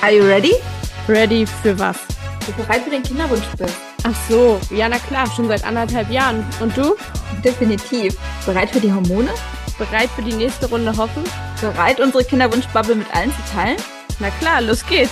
Are you ready? Ready für was? Bist du bereit für den Kinderwunsch bist? Ach so, ja, na klar, schon seit 1,5 Jahren. Und du? Definitiv. Bereit für die Hormone? Bereit für die nächste Runde hoffen? Bereit, unsere Kinderwunschbubble mit allen zu teilen? Na klar, los geht's.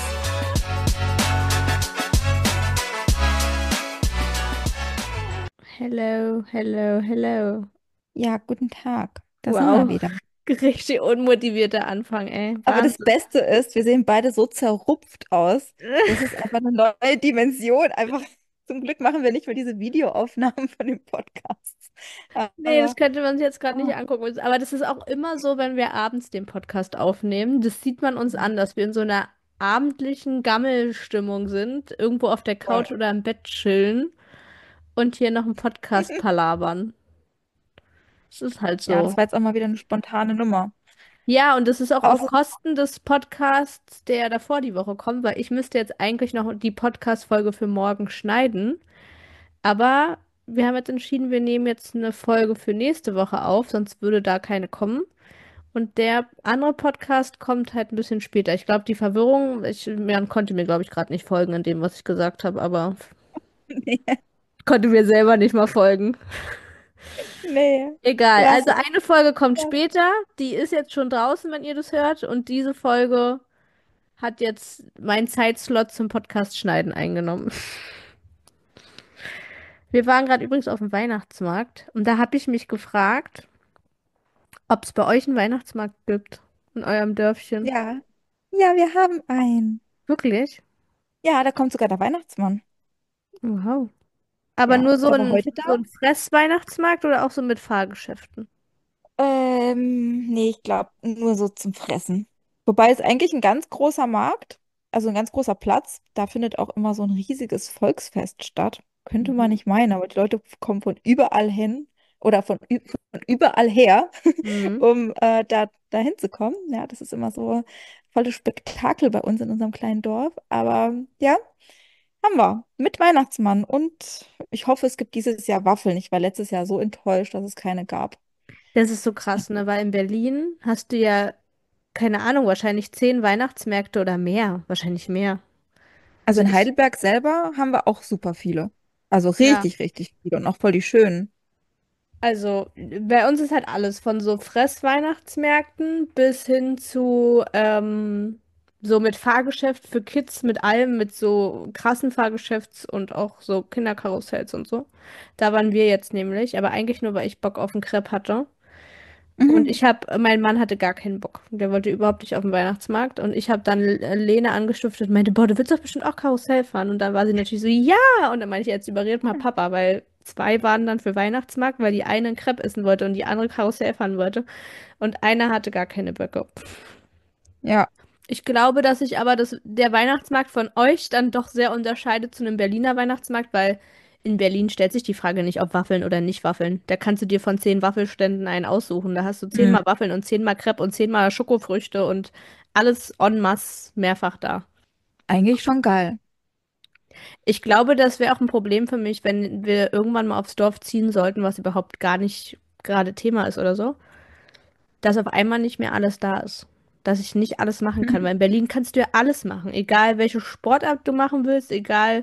Hello, hello, hello. Ja, guten Tag. Da sind wir Wow, wieder. richtig unmotivierter Anfang, ey. Aber das Wahnsinn. Beste ist, wir sehen beide so zerrupft aus. Das ist einfach eine neue Dimension. Einfach, zum Glück machen wir nicht mehr diese Videoaufnahmen von den Podcasts. Nee, das Aber könnte man sich jetzt gerade nicht oh, angucken. Aber das ist auch immer so, wenn wir abends den Podcast aufnehmen. Das sieht man uns an, dass wir in so einer abendlichen Gammelstimmung sind, irgendwo auf der voll. Couch oder im Bett chillen und hier noch einen Podcast palabern. Das ist halt Ja, so. das war jetzt auch mal wieder eine spontane Nummer. Ja, und das ist auch auf Außer, Kosten des Podcasts, der davor die Woche kommt, weil ich müsste jetzt eigentlich noch die Podcast-Folge für morgen schneiden. Aber wir haben jetzt entschieden, wir nehmen jetzt eine Folge für nächste Woche auf, sonst würde da keine kommen. Und der andere Podcast kommt halt ein bisschen später. Ich glaube, die Verwirrung, man konnte mir, glaube ich, gerade nicht folgen in dem, was ich gesagt habe, aber nee, konnte mir selber nicht mal folgen. nee. Egal, Ja, es also ist, eine Folge kommt ja. später, die ist jetzt schon draußen, wenn ihr das hört, und diese Folge hat jetzt meinen Zeitslot zum Podcast schneiden eingenommen. Wir waren gerade übrigens auf dem Weihnachtsmarkt und da habe ich mich gefragt, ob es bei euch einen Weihnachtsmarkt gibt in eurem Dörfchen. Ja, ja, wir haben einen. Wirklich? Ja, da kommt sogar der Weihnachtsmann. Wow. Aber Ja, nur so der war ein, heute da. so ein Fressweihnachtsmarkt oder auch so mit Fahrgeschäften? Nee, ich glaube nur so zum Fressen. Wobei es eigentlich ein ganz großer Markt, also ein ganz großer Platz, da findet auch immer so ein riesiges Volksfest statt. Könnte man Mhm. nicht meinen, aber die Leute kommen von überall hin oder von überall her, Mhm. um da hinzukommen. Ja, das ist immer so volles Spektakel bei uns in unserem kleinen Dorf. Aber ja, haben wir mit Weihnachtsmann und ich hoffe, es gibt dieses Jahr Waffeln. Ich war letztes Jahr so enttäuscht, dass es keine gab. Das ist so krass, ne? Weil in Berlin hast du ja, keine Ahnung, wahrscheinlich 10 Weihnachtsmärkte oder mehr. Wahrscheinlich mehr. Also Also in ich, Heidelberg selber haben wir auch super viele. Also ja. richtig, richtig viele und auch voll die schönen. Also bei uns ist halt alles von so Fressweihnachtsmärkten bis hin zu so mit Fahrgeschäft für Kids, mit allem, mit so krassen Fahrgeschäfts und auch so Kinderkarussells und so. Da waren wir jetzt nämlich, aber eigentlich nur, weil ich Bock auf einen Crepe hatte. Und Mhm. mein Mann hatte gar keinen Bock. Der wollte überhaupt nicht auf den Weihnachtsmarkt. Und ich habe dann Lene angestiftet und meinte, boah, du willst doch bestimmt auch Karussell fahren. Und dann war sie natürlich so, ja. Und dann meinte ich, jetzt überredet mal Papa, weil zwei waren dann für Weihnachtsmarkt, weil die eine einen Crepe essen wollte und die andere Karussell fahren wollte. Und einer hatte gar keine Böcke. Ja, Ich glaube, dass sich aber der Weihnachtsmarkt von euch dann doch sehr unterscheidet zu einem Berliner Weihnachtsmarkt, weil in Berlin stellt sich die Frage nicht, ob Waffeln oder nicht Waffeln. Da kannst du dir von 10 Waffelständen einen aussuchen. Da hast du mhm. 10-mal Waffeln und 10-mal Crepe und 10-mal Schokofrüchte und alles en masse mehrfach da. Eigentlich schon geil. Ich glaube, das wäre auch ein Problem für mich, wenn wir irgendwann mal aufs Dorf ziehen sollten, was überhaupt gar nicht gerade Thema ist oder so, dass auf einmal nicht mehr alles da ist. Dass ich nicht alles machen kann, Mhm. weil in Berlin kannst du ja alles machen. Egal welche Sportart du machen willst,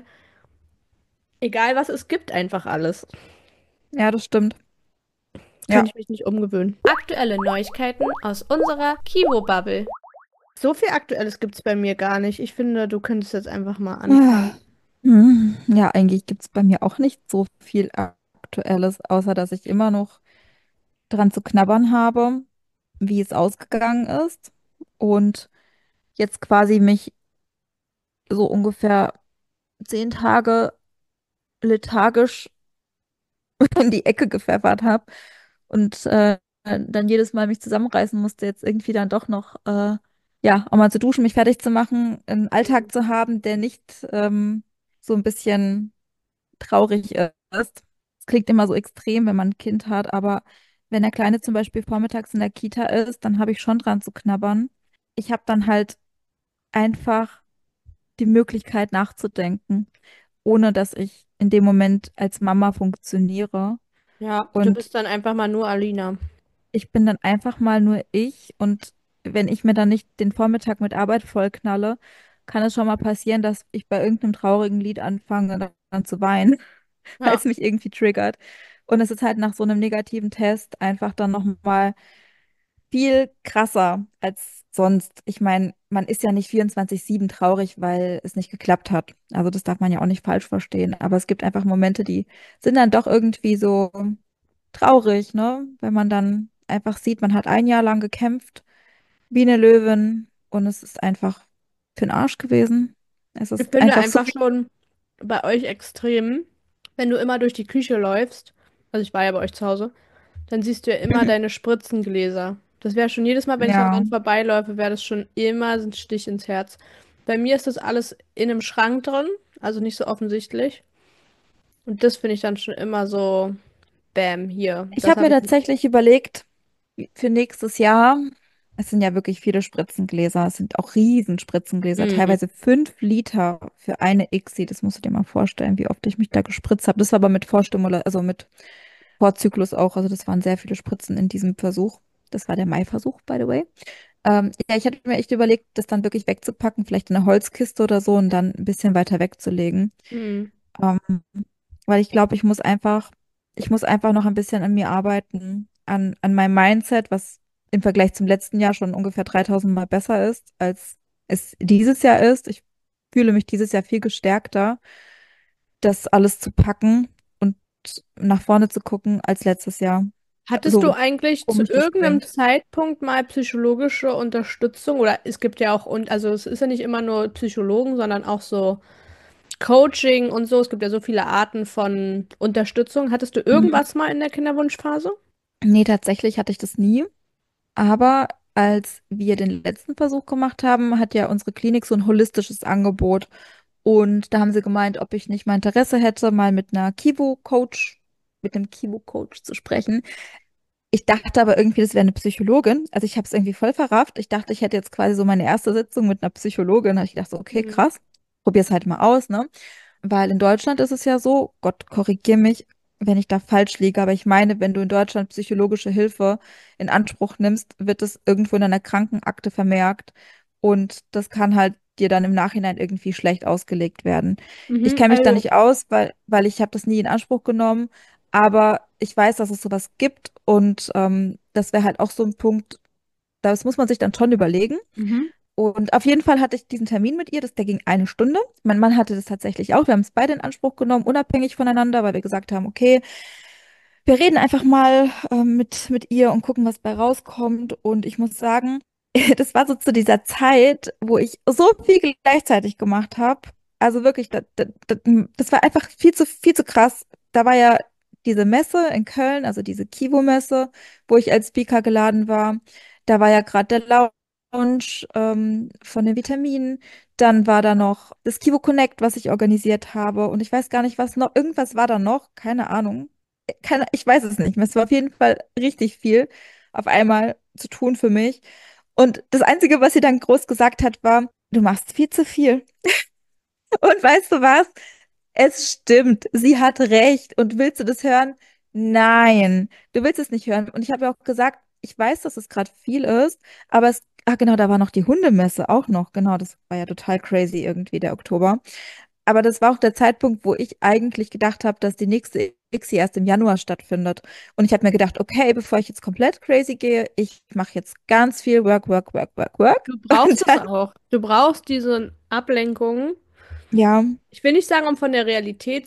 egal was es gibt, einfach alles. Ja, das stimmt. Könnte Ja. ich mich nicht umgewöhnen. Aktuelle Neuigkeiten aus unserer Kiwo-Bubble. So viel Aktuelles gibt es bei mir gar nicht. Ich finde, du könntest jetzt einfach mal anfangen. Ah. Ja, eigentlich gibt es bei mir auch nicht so viel Aktuelles, außer dass ich immer noch dran zu knabbern habe, wie es ausgegangen ist. Und jetzt quasi mich so ungefähr 10 Tage lethargisch in die Ecke gepfeffert habe und dann jedes Mal mich zusammenreißen musste, jetzt irgendwie dann doch noch, ja, auch mal zu duschen, mich fertig zu machen, einen Alltag zu haben, der nicht so ein bisschen traurig ist. Es klingt immer so extrem, wenn man ein Kind hat, aber wenn der Kleine zum Beispiel vormittags in der Kita ist, dann habe ich schon dran zu knabbern. Ich habe dann halt einfach die Möglichkeit nachzudenken, ohne dass ich in dem Moment als Mama funktioniere. Ja, du Und bist dann einfach mal nur Alina. ich bin dann einfach mal nur ich und wenn ich mir dann nicht den Vormittag mit Arbeit vollknalle, kann es schon mal passieren, dass ich bei irgendeinem traurigen Lied anfange, dann zu weinen, weil Ja. es mich irgendwie triggert. Und es ist halt nach so einem negativen Test einfach dann nochmal viel krasser als sonst. Ich meine, man ist ja nicht 24/7 traurig, weil es nicht geklappt hat. Also das darf man ja auch nicht falsch verstehen. Aber es gibt einfach Momente, die sind dann doch irgendwie so traurig, ne? Wenn man dann einfach sieht, man hat ein Jahr lang gekämpft wie eine Löwin und es ist einfach für den Arsch gewesen. Es Ich ist finde einfach so einfach schon bei euch extrem, wenn du immer durch die Küche läufst, also ich war ja bei euch zu Hause, dann siehst du ja immer wie, deine Spritzengläser. Das wäre schon jedes Mal, wenn ich ja. daran vorbeiläufe, wäre das schon immer so ein Stich ins Herz. Bei mir ist das alles in einem Schrank drin, also nicht so offensichtlich. Und das finde ich dann schon immer so, bam, hier, Ich das habe mir habe ich nicht. tatsächlich überlegt, für nächstes Jahr, es sind ja wirklich viele Spritzengläser, es sind auch Riesenspritzengläser, Mhm. teilweise 5 Liter für eine ICSI, das musst du dir mal vorstellen, wie oft ich mich da gespritzt habe. Das war aber mit Vorstimula, also mit Vorzyklus auch, also das waren sehr viele Spritzen in diesem Versuch. Das war der Mai-Versuch, by the way. Ja, ich hatte mir echt überlegt, das dann wirklich wegzupacken, vielleicht in eine Holzkiste oder so und dann ein bisschen weiter wegzulegen. Mhm. Ähm, weil ich glaube, ich muss einfach noch ein bisschen an mir arbeiten, an meinem Mindset, was im Vergleich zum letzten Jahr schon ungefähr 3000 Mal besser ist, als es dieses Jahr ist. Ich fühle mich dieses Jahr viel gestärkter, das alles zu packen und nach vorne zu gucken als letztes Jahr. Hattest du So eigentlich zu komisch das irgendeinem klingt. Zeitpunkt mal psychologische Unterstützung? Oder es gibt ja auch, und also es ist ja nicht immer nur Psychologen, sondern auch so Coaching und so. Es gibt ja so viele Arten von Unterstützung. Hattest du Mhm. irgendwas mal in der Kinderwunschphase? Nee, tatsächlich hatte ich das nie. Aber als wir den letzten Versuch gemacht haben, hat ja unsere Klinik so ein holistisches Angebot. Und da haben sie gemeint, ob ich nicht mal Interesse hätte, mal mit einem Kivu-Coach zu sprechen. Ich dachte aber irgendwie, das wäre eine Psychologin. Also ich habe es irgendwie voll verrafft. Ich dachte, ich hätte jetzt quasi so meine erste Sitzung mit einer Psychologin. Da hab ich dachte so, okay, Mhm. krass, probier's halt mal aus, ne? Weil in Deutschland ist es ja so, Gott, korrigier mich, wenn ich da falsch liege, aber ich meine, wenn du in Deutschland psychologische Hilfe in Anspruch nimmst, wird es irgendwo in einer Krankenakte vermerkt und das kann halt dir dann im Nachhinein irgendwie schlecht ausgelegt werden. Ich Mhm, kenne mich da also, nicht aus, weil ich habe das nie in Anspruch genommen, aber ich weiß, dass es sowas gibt und das wäre halt auch so ein Punkt, das muss man sich dann schon überlegen. mhm. Und auf jeden Fall hatte ich diesen Termin mit ihr, der ging eine Stunde. Mein Mann hatte das tatsächlich auch. Wir haben es beide in Anspruch genommen, unabhängig voneinander, weil wir gesagt haben, okay, wir reden einfach mal mit ihr und gucken, was bei rauskommt. Und ich muss sagen, das war so zu dieser Zeit, wo ich so viel gleichzeitig gemacht habe. Also wirklich, das war einfach viel zu krass. Da war ja diese Messe in Köln, also diese Kivo-Messe, wo ich als Speaker geladen war. Da war ja gerade der Launch von den Vitaminen. Dann war da noch das Kivo Connect, was ich organisiert habe. Und ich weiß gar nicht, was noch. Irgendwas war da noch. Keine Ahnung. Ich weiß es nicht mehr. Es war auf jeden Fall richtig viel auf einmal zu tun für mich. Und das Einzige, was sie dann groß gesagt hat, war, du machst viel zu viel. Und weißt du was? Es stimmt. Sie hat recht. Und willst du das hören? Nein, du willst es nicht hören. Und ich habe ja auch gesagt, ich weiß, dass es gerade viel ist, aber genau, da war noch die Hundemesse auch noch. Genau, das war ja total crazy irgendwie, der Oktober. Aber das war auch der Zeitpunkt, wo ich eigentlich gedacht habe, dass die nächste ICSI erst im Januar stattfindet. Und ich habe mir gedacht, okay, bevor ich jetzt komplett crazy gehe, ich mache jetzt ganz viel Work, Work, Work, Work, Work. Du brauchst Und es dann, auch. Du brauchst diese Ablenkung. ja, Ich will nicht sagen, um von der Realität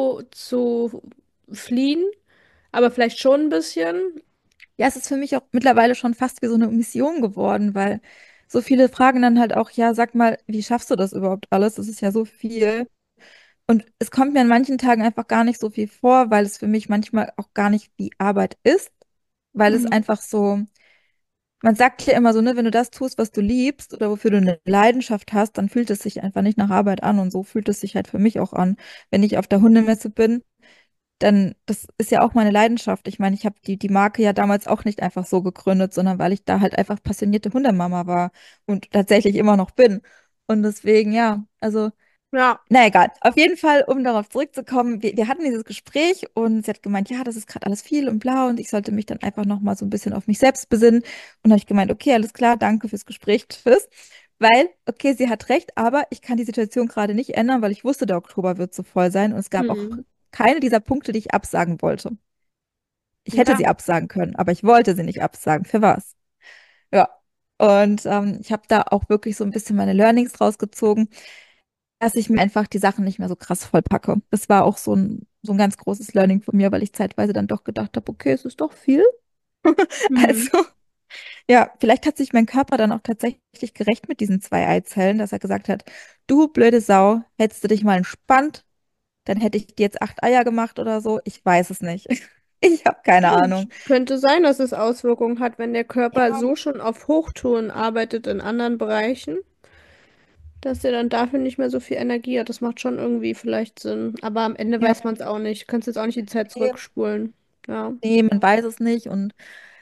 zu fliehen, aber vielleicht schon ein bisschen. ja, es ist für mich auch mittlerweile schon fast wie so eine Mission geworden, weil so viele fragen dann halt auch, ja, sag mal, wie schaffst du das überhaupt alles? Das ist ja so viel. Und es kommt mir an manchen Tagen einfach gar nicht so viel vor, weil es für mich manchmal auch gar nicht wie Arbeit ist, weil es Mhm. einfach so. Man sagt ja immer so, ne, wenn du das tust, was du liebst oder wofür du eine Leidenschaft hast, dann fühlt es sich einfach nicht nach Arbeit an. Und so fühlt es sich halt für mich auch an. Wenn ich auf der Hundemesse bin, dann, das ist ja auch meine Leidenschaft. Ich meine, ich habe die Marke ja damals auch nicht einfach so gegründet, sondern weil ich da halt einfach passionierte Hundemama war und tatsächlich immer noch bin. Und deswegen, ja, also. Ja, Na egal, auf jeden Fall, um darauf zurückzukommen, wir hatten dieses Gespräch und sie hat gemeint, ja, das ist gerade alles viel und bla und ich sollte mich dann einfach nochmal so ein bisschen auf mich selbst besinnen. Und dann habe ich gemeint, okay, alles klar, danke fürs Gespräch, tschüss. Weil, okay, sie hat recht, aber ich kann die Situation gerade nicht ändern, weil ich wusste, der Oktober wird so voll sein und es gab auch Hm. keine dieser Punkte, die ich absagen wollte. Ich hätte Ja. sie absagen können, aber ich wollte sie nicht absagen. Für was? Ja. Und ich habe da auch wirklich so ein bisschen meine Learnings rausgezogen, dass ich mir einfach die Sachen nicht mehr so krass vollpacke. Das war auch so ein ganz großes Learning von mir, weil ich zeitweise dann doch gedacht habe, okay, es ist doch viel. Hm. Also, ja, vielleicht hat sich mein Körper dann auch tatsächlich gerecht mit diesen 2 Eizellen, dass er gesagt hat, du blöde Sau, hättest du dich mal entspannt, dann hätte ich dir jetzt 8 Eier gemacht oder so. Ich weiß es nicht. Ich habe keine Gut. Ahnung. Könnte sein, dass es Auswirkungen hat, wenn der Körper Ja, so schon auf Hochtouren arbeitet in anderen Bereichen, dass er dann dafür nicht mehr so viel Energie hat. Das macht schon irgendwie vielleicht Sinn. Aber am Ende ja, weiß man es auch nicht. Kannst jetzt auch nicht die Zeit nee, zurückspulen. Ja. nee, man weiß es nicht. Und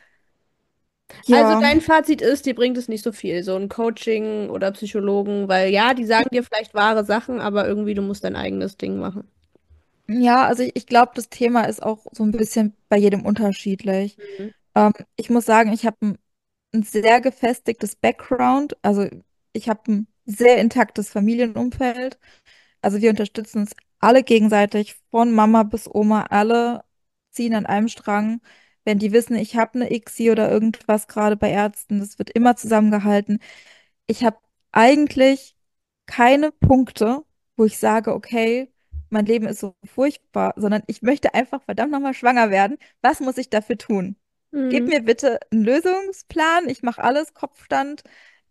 Also ja, dein Fazit ist, dir bringt es nicht so viel, so ein Coaching oder Psychologen, weil ja, die sagen dir vielleicht wahre Sachen, aber irgendwie du musst dein eigenes Ding machen. ja, also ich glaube, das Thema ist auch so ein bisschen bei jedem unterschiedlich. Mhm. Ich muss sagen, ich habe ein sehr gefestigtes Background. Also ich habe ein sehr intaktes Familienumfeld. Also wir unterstützen uns alle gegenseitig, von Mama bis Oma, alle ziehen an einem Strang. Wenn die wissen, ich habe eine ICSI oder irgendwas gerade bei Ärzten, das wird immer zusammengehalten. Ich habe eigentlich keine Punkte, wo ich sage, okay, mein Leben ist so furchtbar, sondern ich möchte einfach verdammt nochmal schwanger werden. Was muss ich dafür tun? Gib Mhm. mir bitte einen Lösungsplan. Ich mache alles, Kopfstand,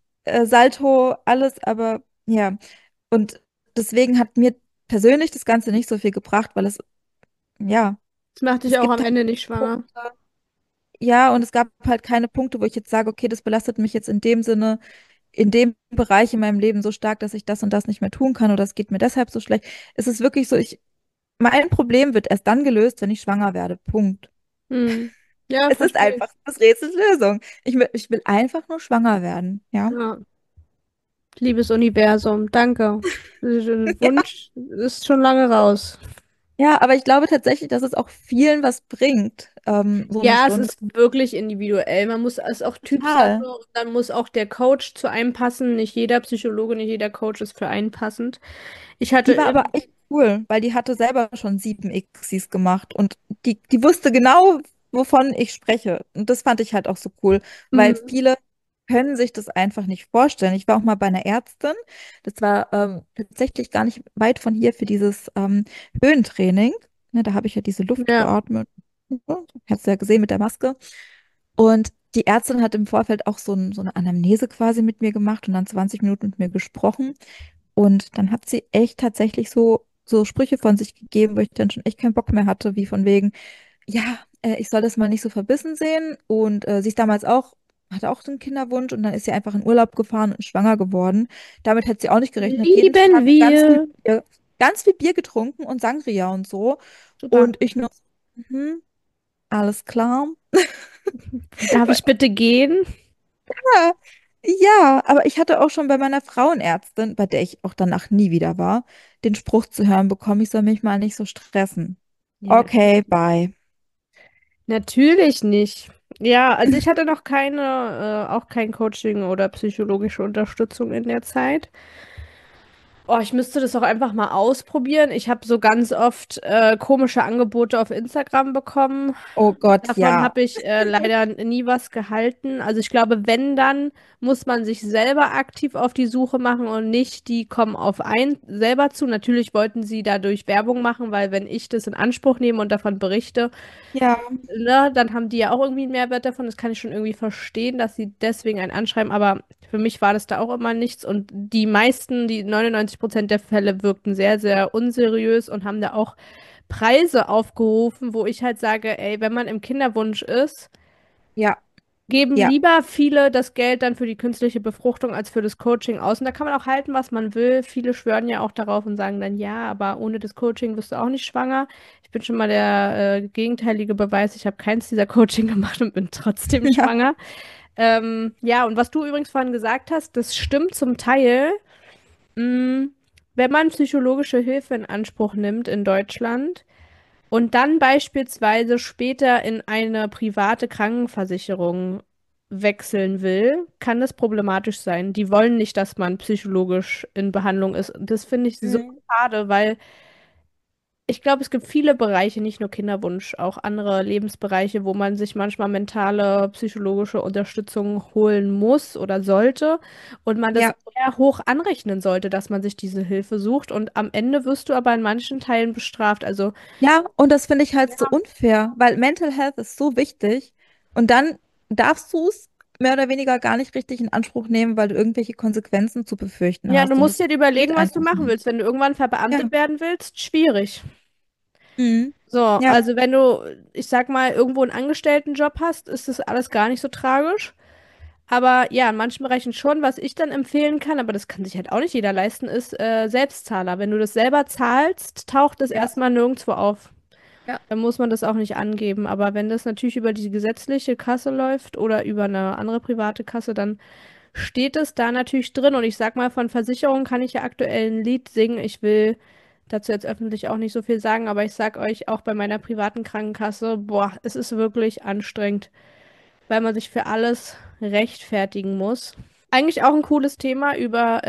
Salto, alles, aber ja. Und deswegen hat mir persönlich das Ganze nicht so viel gebracht, weil ja, Das macht dich es auch am gibt halt Ende nicht schwanger. Punkte, ja, und es gab halt keine Punkte, wo ich jetzt sage, okay, das belastet mich jetzt in dem Sinne, in dem Bereich in meinem Leben so stark, dass ich das und das nicht mehr tun kann oder es geht mir deshalb so schlecht. Es ist wirklich so, mein Problem wird erst dann gelöst, wenn ich schwanger werde. Punkt. Mhm. Ja, Es ist verstehe ich. einfach das Rätsels Lösung. Ich will einfach nur schwanger werden, ja. Ja. Liebes Universum, danke. Der Wunsch ist schon lange raus. Ja, aber ich glaube tatsächlich, dass es auch vielen was bringt, so eine Ja, es Stunde. ist wirklich individuell. Man muss es auch Typsache Total. und dann muss auch der Coach zu einem passen. Nicht jeder Psychologe, nicht jeder Coach ist für einen passend. Ich hatte Die war aber im, echt cool, weil die hatte selber schon 7 ICSIs gemacht und die wusste genau, wovon ich spreche. Und das fand ich halt auch so cool, weil Mhm. viele können sich das einfach nicht vorstellen. Ich war auch mal bei einer Ärztin, das war tatsächlich gar nicht weit von hier für dieses Höhentraining. Ne, da habe ich ja diese Luft Ja, geatmet. Hast du ja gesehen mit der Maske. Und die Ärztin hat im Vorfeld auch so eine Anamnese quasi mit mir gemacht und dann 20 Minuten mit mir gesprochen. Und dann hat sie echt tatsächlich so Sprüche von sich gegeben, wo ich dann schon echt keinen Bock mehr hatte, wie von wegen, ja, ich soll das mal nicht so verbissen sehen. Und sie ist damals auch, hatte auch so einen Kinderwunsch und dann ist sie einfach in Urlaub gefahren und ist schwanger geworden. Damit hat sie auch nicht gerechnet, hat jeden lieben Tag wir. Ganz viel Bier getrunken und Sangria und so. Super. Und ich nur, mhm, alles klar. Darf ich bitte gehen? Ja, ja, aber ich hatte auch schon bei meiner Frauenärztin, bei der ich auch danach nie wieder war, den Spruch zu hören bekommen, ich soll mich mal nicht so stressen. Ja, Okay, bye. natürlich nicht. Ja, also ich hatte noch keine, auch kein Coaching oder psychologische Unterstützung in der Zeit. Oh, ich müsste das auch einfach mal ausprobieren. Ich habe so ganz oft komische Angebote auf Instagram bekommen. Oh Gott, Davon ja. habe ich leider nie was gehalten. Also ich glaube, wenn, dann muss man sich selber aktiv auf die Suche machen und nicht die kommen auf einen selber zu. Natürlich wollten sie dadurch Werbung machen, weil wenn ich das in Anspruch nehme und davon berichte, Ja, ne, dann haben die ja auch irgendwie einen Mehrwert davon. Das kann ich schon irgendwie verstehen, dass sie deswegen einen anschreiben. Aber für mich war das da auch immer nichts. Und die meisten, die 99% der Fälle wirkten sehr, sehr unseriös und haben da auch Preise aufgerufen, wo ich halt sage, ey, wenn man im Kinderwunsch ist, ja, geben ja, lieber viele das Geld dann für die künstliche Befruchtung als für das Coaching aus. Und da kann man auch halten, was man will. Viele schwören ja auch darauf und sagen dann, ja, aber ohne das Coaching wirst du auch nicht schwanger. Ich bin schon mal der gegenteilige Beweis. Ich habe keins dieser Coaching gemacht und bin trotzdem ja, schwanger. Ja, und was du übrigens vorhin gesagt hast, das stimmt zum Teil. Mm, wenn man psychologische Hilfe in Anspruch nimmt in Deutschland, und dann beispielsweise später in eine private Krankenversicherung wechseln will, kann das problematisch sein. Die wollen nicht, dass man psychologisch in Behandlung ist. Und das finde ich so Mhm. schade, weil ich glaube, es gibt viele Bereiche, nicht nur Kinderwunsch, auch andere Lebensbereiche, wo man sich manchmal mentale, psychologische Unterstützung holen muss oder sollte und man das Ja, sehr hoch anrechnen sollte, dass man sich diese Hilfe sucht. Und am Ende wirst du aber in manchen Teilen bestraft. Also, ja, und das finde ich halt so ja, unfair, weil Mental Health ist so wichtig und dann darfst du es mehr oder weniger gar nicht richtig in Anspruch nehmen, weil du irgendwelche Konsequenzen zu befürchten ja, du hast und musst das dir geht überlegen, was du einfach machen nicht. willst. Wenn du irgendwann verbeamtet Ja. werden willst, schwierig. Mhm. So, Ja. also wenn du, ich sag mal, irgendwo einen Angestelltenjob hast, ist das alles gar nicht so tragisch. Aber ja, in manchen Bereichen schon. Was ich dann empfehlen kann, aber das kann sich halt auch nicht jeder leisten, ist Selbstzahler. Wenn du das selber zahlst, taucht das Ja. erstmal nirgendwo auf. Ja. Dann muss man das auch nicht angeben. Aber wenn das natürlich über die gesetzliche Kasse läuft oder über eine andere private Kasse, dann steht es da natürlich drin. Und ich sag mal, von Versicherungen kann ich ja aktuell ein Lied singen. Ich will dazu jetzt öffentlich auch nicht so viel sagen, aber ich sag euch auch bei meiner privaten Krankenkasse, boah, es ist wirklich anstrengend, weil man sich für alles rechtfertigen muss. Eigentlich auch ein cooles Thema über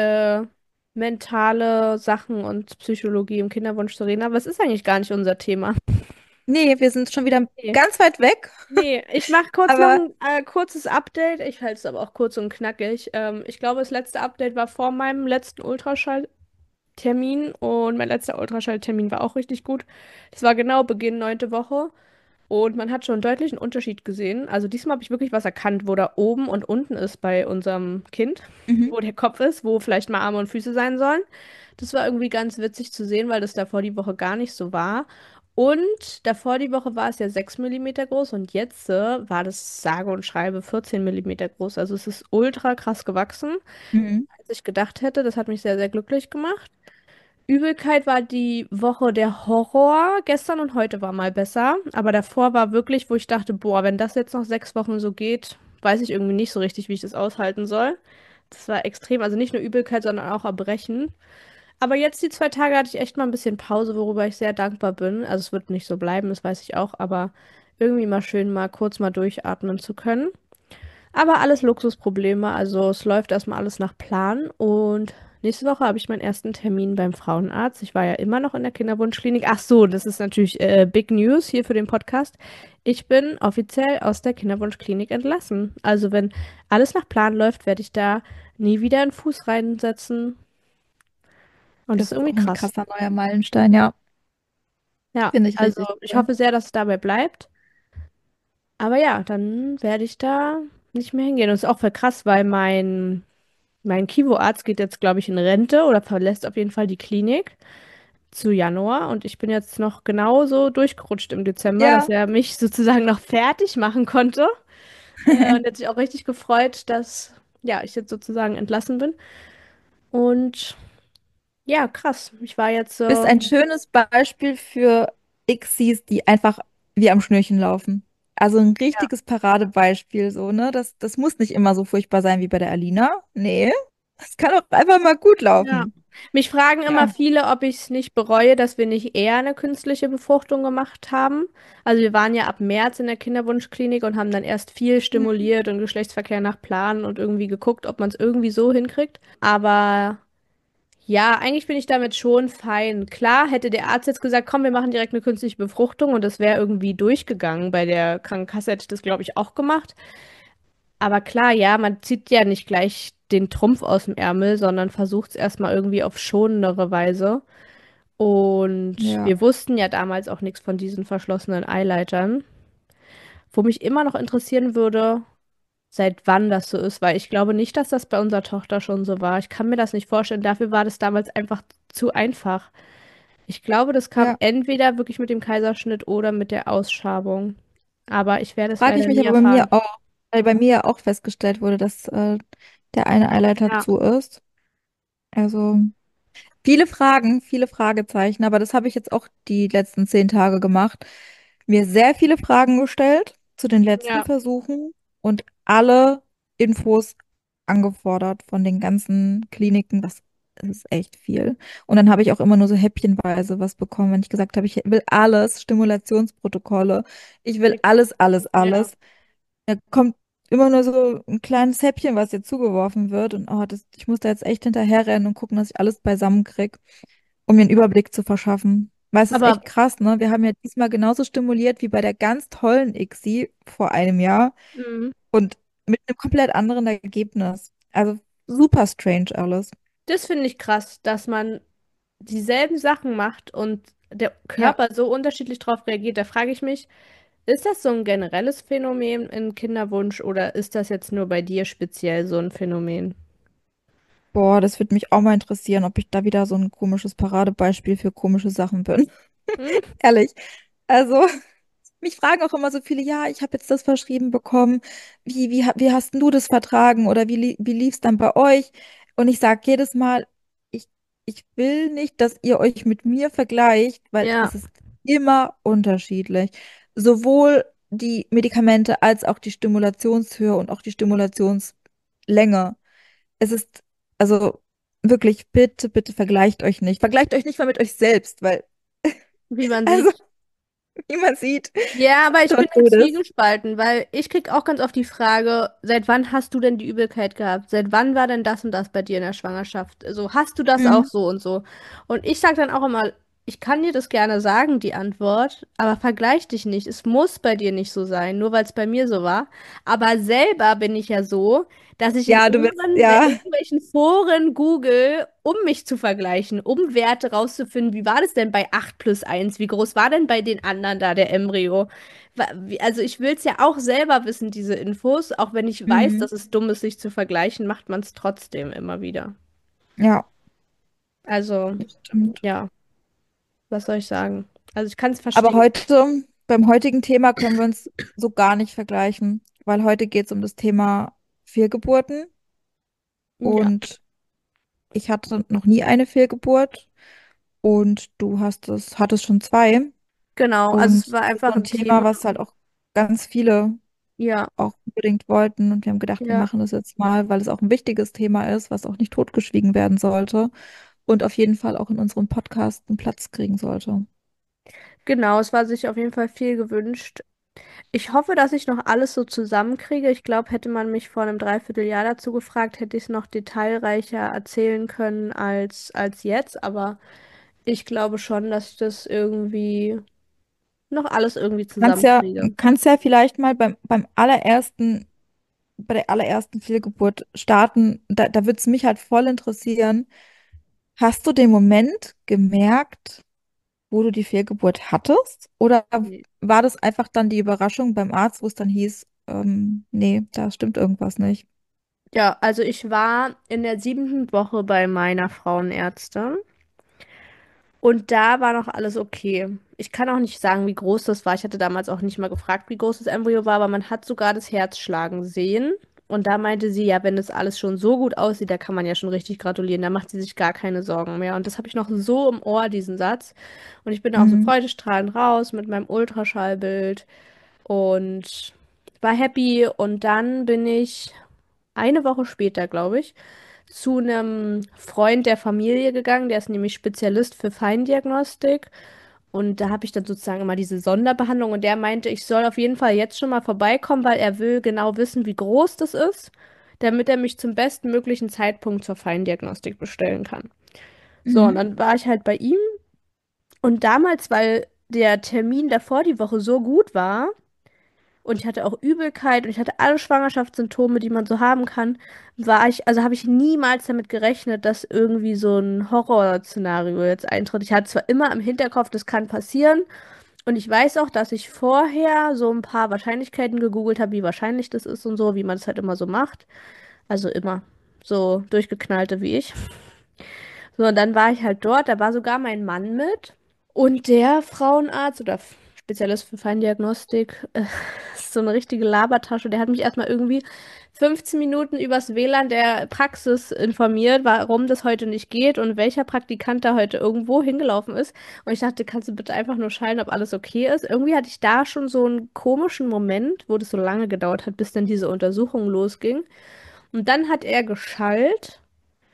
mentale Sachen und Psychologie im Kinderwunsch zu reden, aber es ist eigentlich gar nicht unser Thema. Nee, wir sind schon wieder Nee. ganz weit weg, Nee, ich mache kurz noch aber ein kurzes Update. Ich halte es aber auch kurz und knackig. Ich glaube, das letzte Update war vor meinem letzten Ultraschalltermin und mein letzter Ultraschalltermin war auch richtig gut. Das war genau Beginn 9. Woche. Und man hat schon einen deutlichen Unterschied gesehen. Also diesmal habe ich wirklich was erkannt, wo da oben und unten ist bei unserem Kind, mhm. wo der Kopf ist, wo vielleicht mal Arme und Füße sein sollen. Das war irgendwie ganz witzig zu sehen, weil das davor die Woche gar nicht so war. Und davor die Woche war es ja 6 Millimeter groß und jetzt war das sage und schreibe 14 Millimeter groß. Also es ist ultra krass gewachsen, Mhm. als ich gedacht hätte. Das hat mich sehr, sehr glücklich gemacht. Übelkeit war die Woche der Horror. Gestern und heute war mal besser. Aber davor war wirklich, wo ich dachte, boah, wenn das jetzt noch 6 Wochen so geht, weiß ich irgendwie nicht so richtig, wie ich das aushalten soll. Das war extrem. Also nicht nur Übelkeit, sondern auch Erbrechen. Aber jetzt die 2 Tage hatte ich echt mal ein bisschen Pause, worüber ich sehr dankbar bin. Also es wird nicht so bleiben, das weiß ich auch. Aber irgendwie mal schön, mal kurz mal durchatmen zu können. Aber alles Luxusprobleme, also es läuft erstmal alles nach Plan und nächste Woche habe ich meinen ersten Termin beim Frauenarzt. Ich war ja immer noch in der Kinderwunschklinik. Ach so, das ist natürlich Big News hier für den Podcast. Ich bin offiziell aus der Kinderwunschklinik entlassen. Also wenn alles nach Plan läuft, werde ich da nie wieder einen Fuß reinsetzen. Und das Das ist ist auch irgendwie ein krass. krasser neuer Meilenstein, ja. Ja, Finde ich also richtig ich cool. hoffe sehr, dass es dabei bleibt. Aber ja, dann werde ich da nicht mehr hingehen. Und es ist auch voll krass, weil mein Kivo-Arzt geht jetzt, glaube ich, in Rente oder verlässt auf jeden Fall die Klinik zu Januar. Und ich bin jetzt noch genauso durchgerutscht im Dezember, dass Ja. er mich sozusagen noch fertig machen konnte. Und er hat sich auch richtig gefreut, dass ja, ich jetzt sozusagen entlassen bin. Und ja, krass. Ich war jetzt Bist ein schönes Beispiel für Xis, die einfach wie am Schnürchen laufen. Also ein ja. richtiges Paradebeispiel, so, ne? Das muss nicht immer so furchtbar sein wie bei der Alina. Nee, es kann auch einfach mal gut Ja. laufen. Mich fragen immer Ja. viele, ob ich es nicht bereue, dass wir nicht eher eine künstliche Befruchtung gemacht haben. Also wir waren ja ab März in der Kinderwunschklinik und haben dann erst viel Mhm. stimuliert und Geschlechtsverkehr nach Plan und irgendwie geguckt, ob man es irgendwie so hinkriegt. Aber ja, eigentlich bin ich damit schon fein. Klar, hätte der Arzt jetzt gesagt, komm, wir machen direkt eine künstliche Befruchtung und das wäre irgendwie durchgegangen. Bei der Krankenkasse hätte ich das, glaube ich, auch gemacht. Aber klar, ja, man zieht ja nicht gleich den Trumpf aus dem Ärmel, sondern versucht es erstmal irgendwie auf schonendere Weise. Und Ja, wir wussten ja damals auch nichts von diesen verschlossenen Eileitern. Wo mich immer noch interessieren würde, seit wann das so ist, weil ich glaube nicht, dass das bei unserer Tochter schon so war. Ich kann mir das nicht vorstellen. Dafür war das damals einfach zu einfach. Ich glaube, das kam ja. entweder wirklich mit dem Kaiserschnitt oder mit der Ausschabung. Aber ich werde es Frage ich leider mich nie aber bei erfahren. mir auch, weil bei mir ja auch festgestellt wurde, dass der eine Eileiter Ja, zu ist. Also viele Fragen, viele Fragezeichen, aber das habe ich jetzt auch die letzten 10 Tage gemacht. Mir sehr viele Fragen gestellt zu den letzten ja, Versuchen und alle Infos angefordert von den ganzen Kliniken. Das ist echt viel. Und dann habe ich auch immer nur so häppchenweise was bekommen, wenn ich gesagt habe, ich will alles, Stimulationsprotokolle, ich will alles, alles, ja. alles. Da kommt immer nur so ein kleines Häppchen, was dir zugeworfen wird. Und ich muss da jetzt echt hinterherrennen und gucken, dass ich alles beisammen kriege, um mir einen Überblick zu verschaffen. Weil es ist Aber echt krass, ne? Wir haben ja diesmal genauso stimuliert wie bei der ganz tollen ICSI vor einem Jahr mhm. und mit einem komplett anderen Ergebnis. Also super strange alles. Das finde ich krass, dass man dieselben Sachen macht und der Ja. Körper so unterschiedlich darauf reagiert. Da frage ich mich, ist das so ein generelles Phänomen in Kinderwunsch oder ist das jetzt nur bei dir speziell so ein Phänomen? Boah, das würde mich auch mal interessieren, ob ich da wieder so ein komisches Paradebeispiel für komische Sachen bin. Hm? Ehrlich. Also. Mich fragen auch immer so viele, ja, ich habe jetzt das verschrieben bekommen. Wie hast denn du das vertragen oder wie lief es dann bei euch? Und ich sage jedes Mal, ich, ich will nicht, dass ihr euch mit mir vergleicht, weil Ja, es ist immer unterschiedlich. Sowohl die Medikamente als auch die Stimulationshöhe und auch die Stimulationslänge. Es ist, also wirklich, bitte, bitte vergleicht euch nicht. Vergleicht euch nicht mal mit euch selbst, weil, wie man also, sieht. wie man sieht, Ja, aber ich bin don't da do this. zwiegespalten, weil ich krieg auch ganz oft die Frage, seit wann hast du denn die Übelkeit gehabt? Seit wann war denn das und das bei dir in der Schwangerschaft? Also hast du das auch Mhm. so und so? Und ich sag dann auch immer, ich kann dir das gerne sagen, die Antwort, aber vergleich dich nicht. Es muss bei dir nicht so sein, nur weil es bei mir so war. Aber selber bin ich ja so, dass ich Ja, du bist, ja. irgendwelchen Foren google, um mich zu vergleichen, um Werte rauszufinden. Wie war das denn bei 8+1? Wie groß war denn bei den anderen da der Embryo? Also ich will es ja auch selber wissen, diese Infos. Auch wenn ich weiß, Mhm. dass es dumm ist, sich zu vergleichen, macht man es trotzdem immer wieder. Ja, Also, das stimmt. ja, was soll ich sagen? Also ich kann es Aber verstehen. heute, beim heutigen Thema können wir uns so gar nicht vergleichen, weil heute geht es um das Thema Fehlgeburten Ja, und ich hatte noch nie eine Fehlgeburt und hattest schon zwei genau. Also es und war das ist so einfach ein ein Thema, Thema. was halt auch ganz viele Ja, auch unbedingt wollten und wir haben gedacht, wir ja. machen das jetzt mal, weil es auch ein wichtiges Thema ist, was auch nicht totgeschwiegen werden sollte und auf jeden Fall auch in unserem Podcast einen Platz kriegen sollte. Genau, es war sich auf jeden Fall viel gewünscht. Ich hoffe, dass ich noch alles so zusammenkriege. Ich glaube, hätte man mich vor einem Dreivierteljahr dazu gefragt, hätte ich es noch detailreicher erzählen können als jetzt. Aber ich glaube schon, dass ich das irgendwie noch alles irgendwie zusammenkriege. Kannst ja vielleicht mal bei der allerersten Fehlgeburt starten. Da würde es mich halt voll interessieren. Hast du den Moment gemerkt, wo du die Fehlgeburt hattest? Oder Nee. war das einfach dann die Überraschung beim Arzt, wo es dann hieß, nee, da stimmt irgendwas nicht? Ja, also ich war in der 7. Woche bei meiner Frauenärztin. Und da war noch alles okay. Ich kann auch nicht sagen, wie groß das war. Ich hatte damals auch nicht mal gefragt, wie groß das Embryo war, aber man hat sogar das Herz schlagen sehen. Und da meinte sie, ja, wenn das alles schon so gut aussieht, da kann man ja schon richtig gratulieren. Da macht sie sich gar keine Sorgen mehr. Und das habe ich noch so im Ohr, diesen Satz. Und ich bin auch so Mhm. freudestrahlend raus mit meinem Ultraschallbild und war happy. Und dann bin ich eine Woche später, glaube ich, zu einem Freund der Familie gegangen, der ist nämlich Spezialist für Feindiagnostik. Und da habe ich dann sozusagen immer diese Sonderbehandlung und der meinte, ich soll auf jeden Fall jetzt schon mal vorbeikommen, weil er will genau wissen, wie groß das ist, damit er mich zum bestmöglichen Zeitpunkt zur Feindiagnostik bestellen kann. So, und Mhm. dann war ich halt bei ihm und damals, weil der Termin davor die Woche so gut war, und ich hatte auch Übelkeit und ich hatte alle Schwangerschaftssymptome, die man so haben kann, also habe ich niemals damit gerechnet, dass irgendwie so ein Horrorszenario jetzt eintritt. Ich hatte zwar immer im Hinterkopf, das kann passieren. Und ich weiß auch, dass ich vorher so ein paar Wahrscheinlichkeiten gegoogelt habe, wie wahrscheinlich das ist und so, wie man es halt immer so macht. Also immer so durchgeknallte wie ich. So, und dann war ich halt dort, da war sogar mein Mann mit. Und der Frauenarzt oder Spezialist für Feindiagnostik ist so eine richtige Labertasche. Der hat mich erstmal irgendwie 15 Minuten übers WLAN der Praxis informiert, warum das heute nicht geht und welcher Praktikant da heute irgendwo hingelaufen ist. Und ich dachte, kannst du bitte einfach nur schalten, ob alles okay ist? Irgendwie hatte ich da schon so einen komischen Moment, wo das so lange gedauert hat, bis dann diese Untersuchung losging. Und dann hat er geschallt.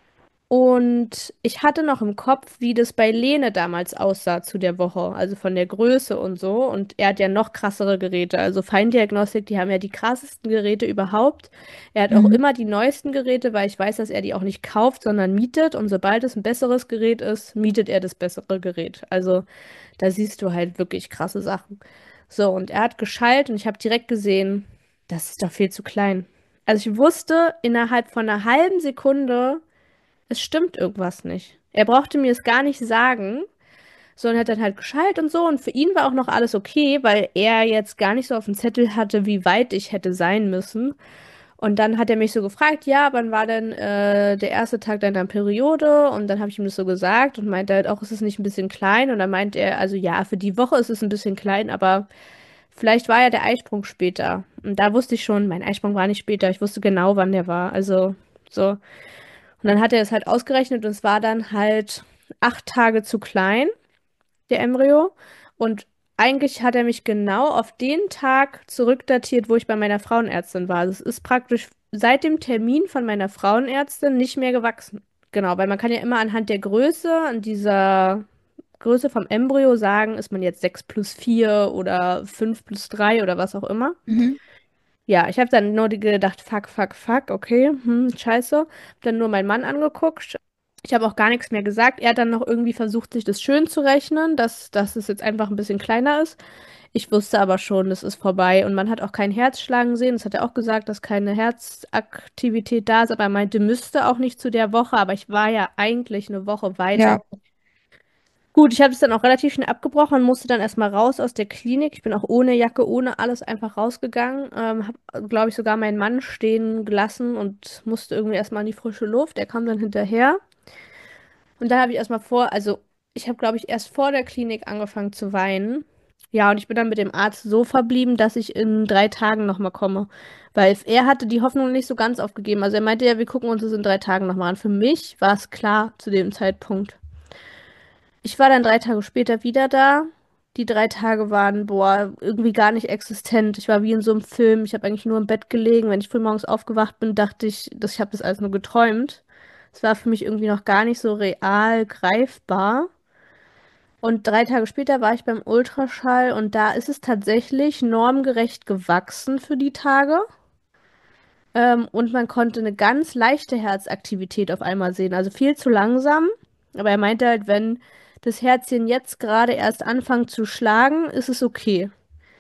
Und ich hatte noch im Kopf, wie das bei Lene damals aussah zu der Woche, also von der Größe und so. Und er hat ja noch krassere Geräte. Also Feindiagnostik, die haben ja die krassesten Geräte überhaupt. Er hat auch Mhm. immer die neuesten Geräte, weil ich weiß, dass er die auch nicht kauft, sondern mietet. Und sobald es ein besseres Gerät ist, mietet er das bessere Gerät. Also da siehst du halt wirklich krasse Sachen. So, und er hat geschallt und ich habe direkt gesehen, das ist doch viel zu klein. Also ich wusste innerhalb von einer halben Sekunde, es stimmt irgendwas nicht. Er brauchte mir es gar nicht sagen, sondern hat dann halt geschaltet und so. Und für ihn war auch noch alles okay, weil er jetzt gar nicht so auf dem Zettel hatte, wie weit ich hätte sein müssen. Und dann hat er mich so gefragt, ja, wann war denn der erste Tag deiner Periode? Und dann habe ich ihm das so gesagt und meinte halt auch, ist es nicht ein bisschen klein? Und dann meint er, also ja, für die Woche ist es ein bisschen klein, aber vielleicht war ja der Eisprung später. Und da wusste ich schon, mein Eisprung war nicht später. Ich wusste genau, wann der war. Also so. Und dann hat er es halt ausgerechnet und es war dann halt 8 Tage zu klein, der Embryo. Und eigentlich hat er mich genau auf den Tag zurückdatiert, wo ich bei meiner Frauenärztin war. Also es ist praktisch seit dem Termin von meiner Frauenärztin nicht mehr gewachsen. Genau, weil man kann ja immer anhand der Größe, an dieser Größe vom Embryo sagen, ist man jetzt 6+4 oder 5+3 oder was auch immer. Mhm. Ja, ich habe dann nur gedacht, fuck, fuck, fuck, okay, scheiße. Hab dann nur meinen Mann angeguckt. Ich habe auch gar nichts mehr gesagt. Er hat dann noch irgendwie versucht, sich das schön zu rechnen, dass es jetzt einfach ein bisschen kleiner ist. Ich wusste aber schon, das ist vorbei. Und man hat auch kein Herzschlagen sehen. Das hat er auch gesagt, dass keine Herzaktivität da ist. Aber er meinte, müsste auch nicht zu der Woche. Aber ich war ja eigentlich eine Woche weiter. Ja, Gut, ich habe es dann auch relativ schnell abgebrochen und musste dann erstmal raus aus der Klinik. Ich bin auch ohne Jacke, ohne alles einfach rausgegangen. Habe, glaube ich, sogar meinen Mann stehen gelassen und musste irgendwie erstmal in die frische Luft. Er kam dann hinterher. Und dann habe ich erstmal also ich habe, glaube ich, erst vor der Klinik angefangen zu weinen. Ja, und ich bin dann mit dem Arzt so verblieben, dass ich in 3 Tagen nochmal komme. Weil er hatte die Hoffnung nicht so ganz aufgegeben. Also er meinte ja, wir gucken uns das in 3 Tagen nochmal an. Für mich war es klar zu dem Zeitpunkt. Ich war dann 3 Tage später wieder da. Die 3 Tage waren, boah, irgendwie gar nicht existent. Ich war wie in so einem Film. Ich habe eigentlich nur im Bett gelegen. Wenn ich frühmorgens aufgewacht bin, dachte ich, dass ich habe das alles nur geträumt. Es war für mich irgendwie noch gar nicht so real greifbar. Und 3 Tage später war ich beim Ultraschall und da ist es tatsächlich normgerecht gewachsen für die Tage. Und man konnte eine ganz leichte Herzaktivität auf einmal sehen. Also viel zu langsam. Aber er meinte halt, wenn das Herzchen jetzt gerade erst anfängt zu schlagen, ist es okay.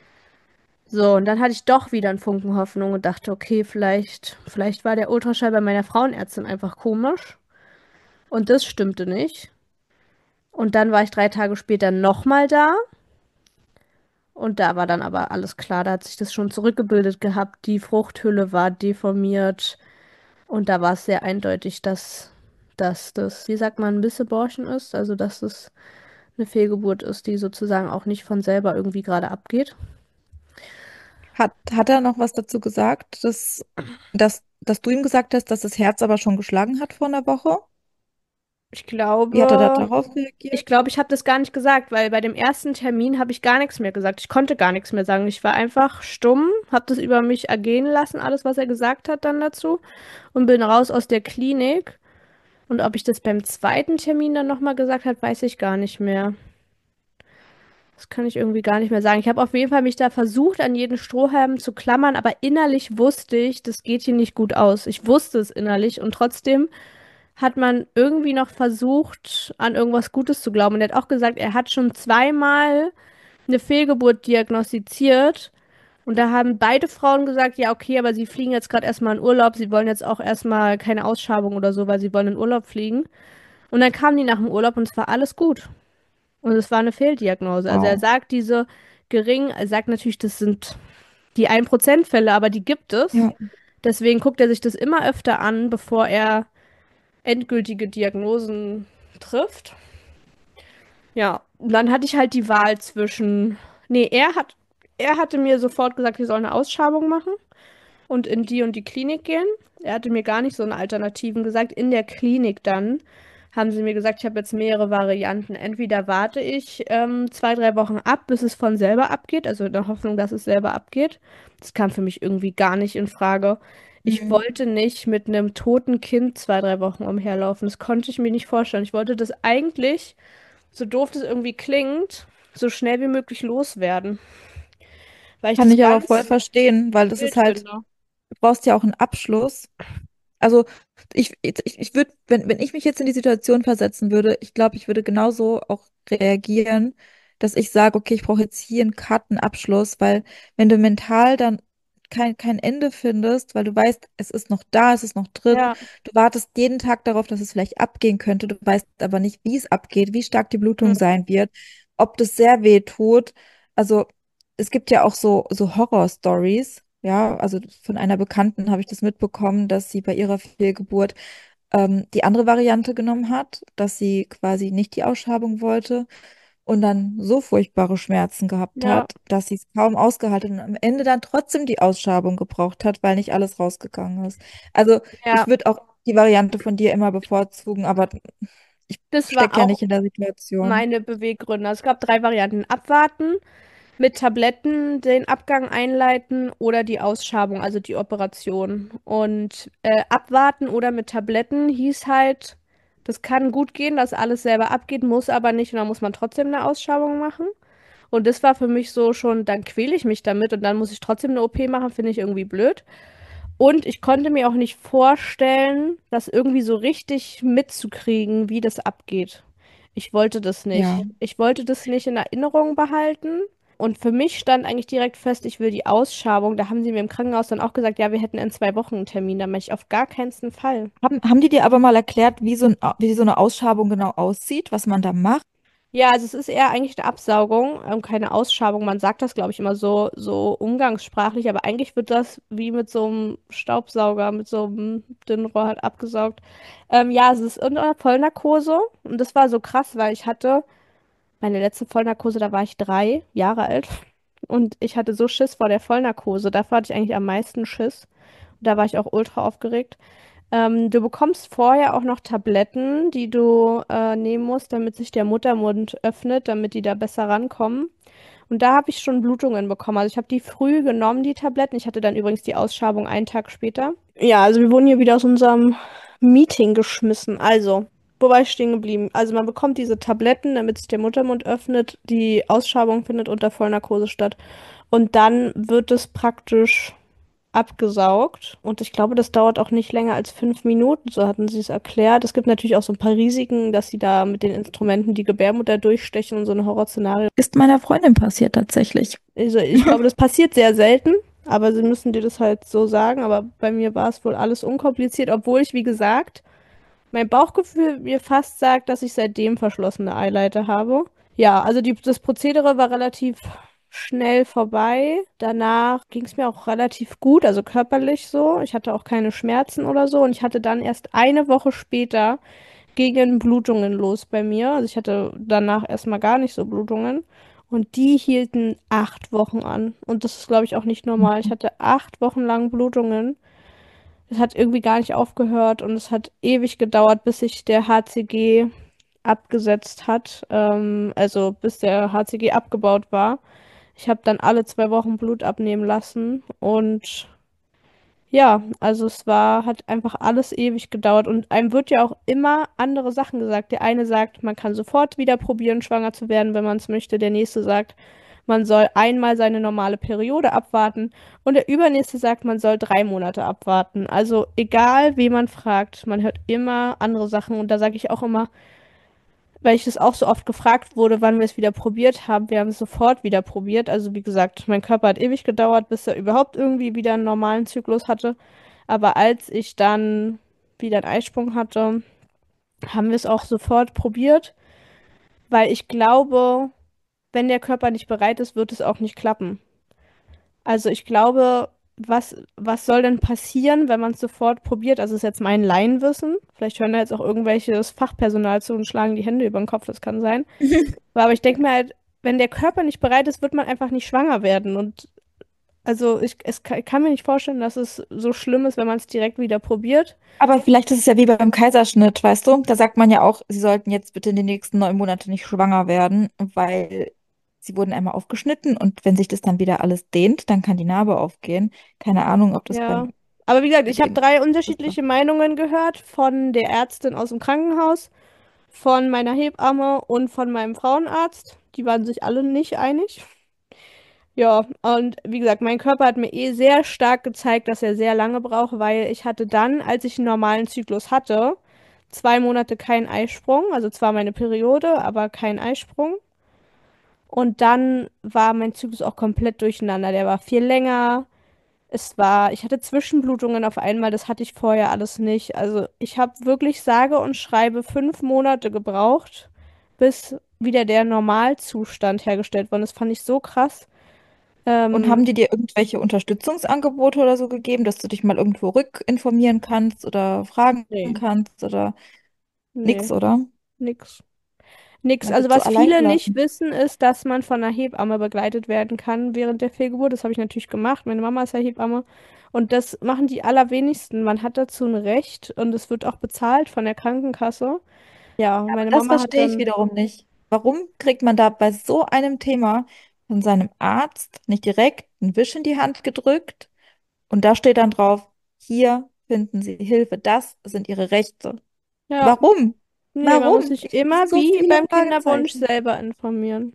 So, und dann hatte ich doch wieder einen Funken Hoffnung und dachte, okay, vielleicht war der Ultraschall bei meiner Frauenärztin einfach komisch. Und das stimmte nicht. Und dann war ich 3 Tage später nochmal da. Und da war dann aber alles klar. Da hat sich das schon zurückgebildet gehabt. Die Fruchthülle war deformiert. Und da war es sehr eindeutig, dass das, wie sagt man, ein Misseborchen ist. Also, dass es eine Fehlgeburt ist, die sozusagen auch nicht von selber irgendwie gerade abgeht. hat er noch was dazu gesagt, dass du ihm gesagt hast, dass das Herz aber schon geschlagen hat vor einer Woche? Ich Wie hat er da glaube, darauf ich reagiert? glaube, ich habe das gar nicht gesagt, weil bei dem ersten Termin habe ich gar nichts mehr gesagt. Ich konnte gar nichts mehr sagen. Ich war einfach stumm, habe das über mich ergehen lassen, alles, was er gesagt hat dann dazu und bin raus aus der Klinik. Und ob ich das beim zweiten Termin dann nochmal gesagt habe, weiß ich gar nicht mehr. Das kann ich irgendwie gar nicht mehr sagen. Ich habe auf jeden Fall mich da versucht, an jeden Strohhalm zu klammern, aber innerlich wusste ich, das geht hier nicht gut aus. Ich wusste es innerlich und trotzdem hat man irgendwie noch versucht, an irgendwas Gutes zu glauben. Und er hat auch gesagt, er hat schon zweimal eine Fehlgeburt diagnostiziert. Und da haben beide Frauen gesagt, ja, okay, aber sie fliegen jetzt gerade erstmal in Urlaub. Sie wollen jetzt auch erstmal keine Ausschabung oder so, weil sie wollen in Urlaub fliegen. Und dann kamen die nach dem Urlaub und es war alles gut. Und es war eine Fehldiagnose. Also er Wow. sagt er sagt natürlich, das sind die 1% Fälle, aber die gibt es. Ja. Deswegen guckt er sich das immer öfter an, bevor er endgültige Diagnosen trifft. Ja, und dann hatte ich halt die Wahl zwischen. Nee, er hatte mir sofort gesagt, wir sollen eine Ausschabung machen und in die und die Klinik gehen. Er hatte mir gar nicht so eine Alternativen gesagt. In der Klinik dann haben sie mir gesagt, ich habe jetzt mehrere Varianten. Entweder warte ich 2, 3 Wochen ab, bis es von selber abgeht, also in der Hoffnung, dass es selber abgeht. Das kam für mich irgendwie gar nicht in Frage. Ich Mhm. wollte nicht mit einem toten Kind 2, 3 Wochen umherlaufen. Das konnte ich mir nicht vorstellen. Ich wollte das eigentlich, so doof das irgendwie klingt, so schnell wie möglich loswerden, weil ich Kann das ich aber voll ganz verstehen, weil das ist wild halt, finde. du brauchst ja auch einen Abschluss. Also ich würde, wenn ich mich jetzt in die Situation versetzen würde, ich glaube, ich würde genauso auch reagieren, dass ich sage, okay, ich brauche jetzt hier einen Cut, einen Abschluss, weil wenn du mental dann kein Ende findest, weil du weißt, es ist noch da, es ist noch drin, Ja, du wartest jeden Tag darauf, dass es vielleicht abgehen könnte, du weißt aber nicht, wie es abgeht, wie stark die Blutung mm, sein wird, ob das sehr weh tut. Also es gibt ja auch so Horror-Stories. Ja, also von einer Bekannten habe ich das mitbekommen, dass sie bei ihrer Fehlgeburt die andere Variante genommen hat, dass sie quasi nicht die Ausschabung wollte und dann so furchtbare Schmerzen gehabt ja, hat, dass sie es kaum ausgehalten und am Ende dann trotzdem die Ausschabung gebraucht hat, weil nicht alles rausgegangen ist. Also ich ja. würde auch die Variante von dir immer bevorzugen, aber ich Das war stecke ja auch nicht in der Situation. meine Beweggründe. Es gab 3 Varianten. Abwarten, mit Tabletten den Abgang einleiten oder die Ausschabung, also die Operation. Und abwarten oder mit Tabletten hieß halt, das kann gut gehen, dass alles selber abgeht, muss aber nicht und dann muss man trotzdem eine Ausschabung machen. Und das war für mich so schon, dann quäle ich mich damit und dann muss ich trotzdem eine OP machen, finde ich irgendwie blöd. Und ich konnte mir auch nicht vorstellen, das irgendwie so richtig mitzukriegen, wie das abgeht. Ich wollte das Ja. nicht. Ich wollte das nicht in Erinnerung behalten. Und für mich stand eigentlich direkt fest, ich will die Ausschabung. Da haben sie mir im Krankenhaus dann auch gesagt, ja, wir hätten in 2 Wochen einen Termin. Da meinte ich auf gar keinen Fall. Haben die dir aber mal erklärt, wie so eine Ausschabung genau aussieht, was man da macht? Ja, also es ist eher eigentlich eine Absaugung, keine Ausschabung. Man sagt das, glaube ich, immer so umgangssprachlich, aber eigentlich wird das wie mit so einem Staubsauger, mit so einem dünnen Rohr halt abgesaugt. Ja, es ist unter Vollnarkose und das war so krass, weil ich hatte meine letzte Vollnarkose, da war ich 3 Jahre alt und ich hatte so Schiss vor der Vollnarkose. Davor hatte ich eigentlich am meisten Schiss. Da war ich auch ultra aufgeregt. Du bekommst vorher auch noch Tabletten, die du nehmen musst, damit sich der Muttermund öffnet, damit die da besser rankommen. Und da habe ich schon Blutungen bekommen. Also ich habe die früh genommen, die Tabletten. Ich hatte dann übrigens die Ausschabung einen Tag später. Ja, also wir wurden hier wieder aus unserem Meeting geschmissen. Also, wo war ich stehen geblieben? Also man bekommt diese Tabletten, damit sich der Muttermund öffnet. Die Ausschabung findet unter Vollnarkose statt. Und dann wird es praktisch abgesaugt. Und ich glaube, das dauert auch nicht länger als 5 Minuten, so hatten sie es erklärt. Es gibt natürlich auch so ein paar Risiken, dass sie da mit den Instrumenten die Gebärmutter durchstechen und so ein Horrorszenario. Ist meiner Freundin passiert tatsächlich. Also ich glaube, das passiert sehr selten, aber sie müssen dir das halt so sagen. Aber bei mir war es wohl alles unkompliziert, obwohl ich, wie gesagt, mein Bauchgefühl mir fast sagt, dass ich seitdem verschlossene Eileiter habe. Ja, also das Prozedere war relativ schnell vorbei. Danach ging es mir auch relativ gut, also körperlich so. Ich hatte auch keine Schmerzen oder so. Und ich hatte dann erst eine Woche später gingen Blutungen los bei mir. Also ich hatte danach erstmal gar nicht so Blutungen. Und die hielten 8 Wochen an. Und das ist, glaube ich, auch nicht normal. Ich hatte 8 Wochen lang Blutungen. Es hat irgendwie gar nicht aufgehört und es hat ewig gedauert, bis sich der HCG abgesetzt hat. Also bis der HCG abgebaut war. Ich habe dann alle 2 Wochen Blut abnehmen lassen und ja, also hat einfach alles ewig gedauert und einem wird ja auch immer andere Sachen gesagt. Der eine sagt, man kann sofort wieder probieren, schwanger zu werden, wenn man es möchte. Der nächste sagt, man soll einmal seine normale Periode abwarten. Und der übernächste sagt, man soll 3 Monate abwarten. Also egal, wen man fragt, man hört immer andere Sachen. Und da sage ich auch immer, weil ich das auch so oft gefragt wurde, wann wir es wieder probiert haben. Wir haben es sofort wieder probiert. Also wie gesagt, mein Körper hat ewig gedauert, bis er überhaupt irgendwie wieder einen normalen Zyklus hatte. Aber als ich dann wieder einen Eisprung hatte, haben wir es auch sofort probiert, weil ich glaube, wenn der Körper nicht bereit ist, wird es auch nicht klappen. Also ich glaube, was soll denn passieren, wenn man es sofort probiert? Also ist jetzt mein Laienwissen. Vielleicht hören da jetzt auch irgendwelches Fachpersonal zu und schlagen die Hände über den Kopf, das kann sein. Aber ich denke mir halt, wenn der Körper nicht bereit ist, wird man einfach nicht schwanger werden. Und also ich kann mir nicht vorstellen, dass es so schlimm ist, wenn man es direkt wieder probiert. Aber vielleicht ist es ja wie beim Kaiserschnitt, weißt du? Da sagt man ja auch, sie sollten jetzt bitte in den nächsten 9 Monaten nicht schwanger werden, weil sie wurden einmal aufgeschnitten und wenn sich das dann wieder alles dehnt, dann kann die Narbe aufgehen. Keine Ahnung, ob das Ja. Aber wie gesagt, ich mit habe dem. 3 unterschiedliche Meinungen gehört von der Ärztin aus dem Krankenhaus, von meiner Hebamme und von meinem Frauenarzt. Die waren sich alle nicht einig. Ja, und wie gesagt, mein Körper hat mir eh sehr stark gezeigt, dass er sehr lange braucht, weil ich hatte dann, als ich einen normalen Zyklus hatte, 2 Monate keinen Eisprung, also zwar meine Periode, aber kein Eisprung. Und dann war mein Zyklus auch komplett durcheinander. Der war viel länger. Ich hatte Zwischenblutungen auf einmal, das hatte ich vorher alles nicht. Also ich habe wirklich sage und schreibe 5 Monate gebraucht, bis wieder der Normalzustand hergestellt worden ist. Das fand ich so krass. Und Ähm, haben die dir irgendwelche Unterstützungsangebote oder so gegeben, dass du dich mal irgendwo rückinformieren kannst oder fragen nee, kannst oder nee, nix, oder? nix. Nix. Man Also wird so was allein viele nicht gelassen. wissen, ist, dass man von einer Hebamme begleitet werden kann während der Fehlgeburt. Das habe ich natürlich gemacht. Meine Mama ist ja Hebamme. Und das machen die allerwenigsten. Man hat dazu ein Recht und es wird auch bezahlt von der Krankenkasse. Ja, Aber meine das Mama hat verstehe ich dann, wiederum nicht. Warum kriegt man da bei so einem Thema von seinem Arzt nicht direkt einen Wisch in die Hand gedrückt und da steht dann drauf, hier finden Sie Hilfe, das sind Ihre Rechte. ja, Warum? nee, man muss Warum? sich Ich habe immer so wie viele beim Kinderwunsch Fragezeichen. selber informieren.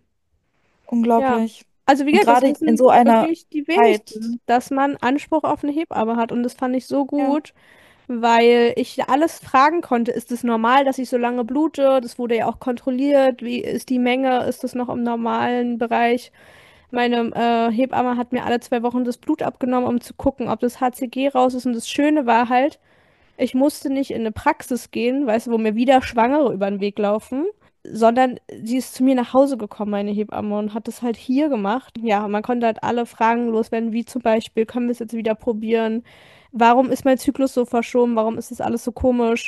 Ja. Unglaublich. Also wie Und gesagt, das gerade in wissen so einer wirklich die Zeit. wenigsten, dass man Anspruch auf eine Hebamme hat. Und das fand ich so Ja. gut, weil ich alles fragen konnte. Ist es normal, dass ich so lange blute? Das wurde ja auch kontrolliert. Wie ist die Menge? Ist das noch im normalen Bereich? Meine Hebamme hat mir alle 2 Wochen das Blut abgenommen, um zu gucken, ob das HCG raus ist. Und das Schöne war halt, ich musste nicht in eine Praxis gehen, weißt du, wo mir wieder Schwangere über den Weg laufen, sondern sie ist zu mir nach Hause gekommen, meine Hebamme, und hat das halt hier gemacht. Ja, man konnte halt alle Fragen loswerden, wie zum Beispiel, können wir es jetzt wieder probieren? Warum ist mein Zyklus so verschoben? Warum ist das alles so komisch?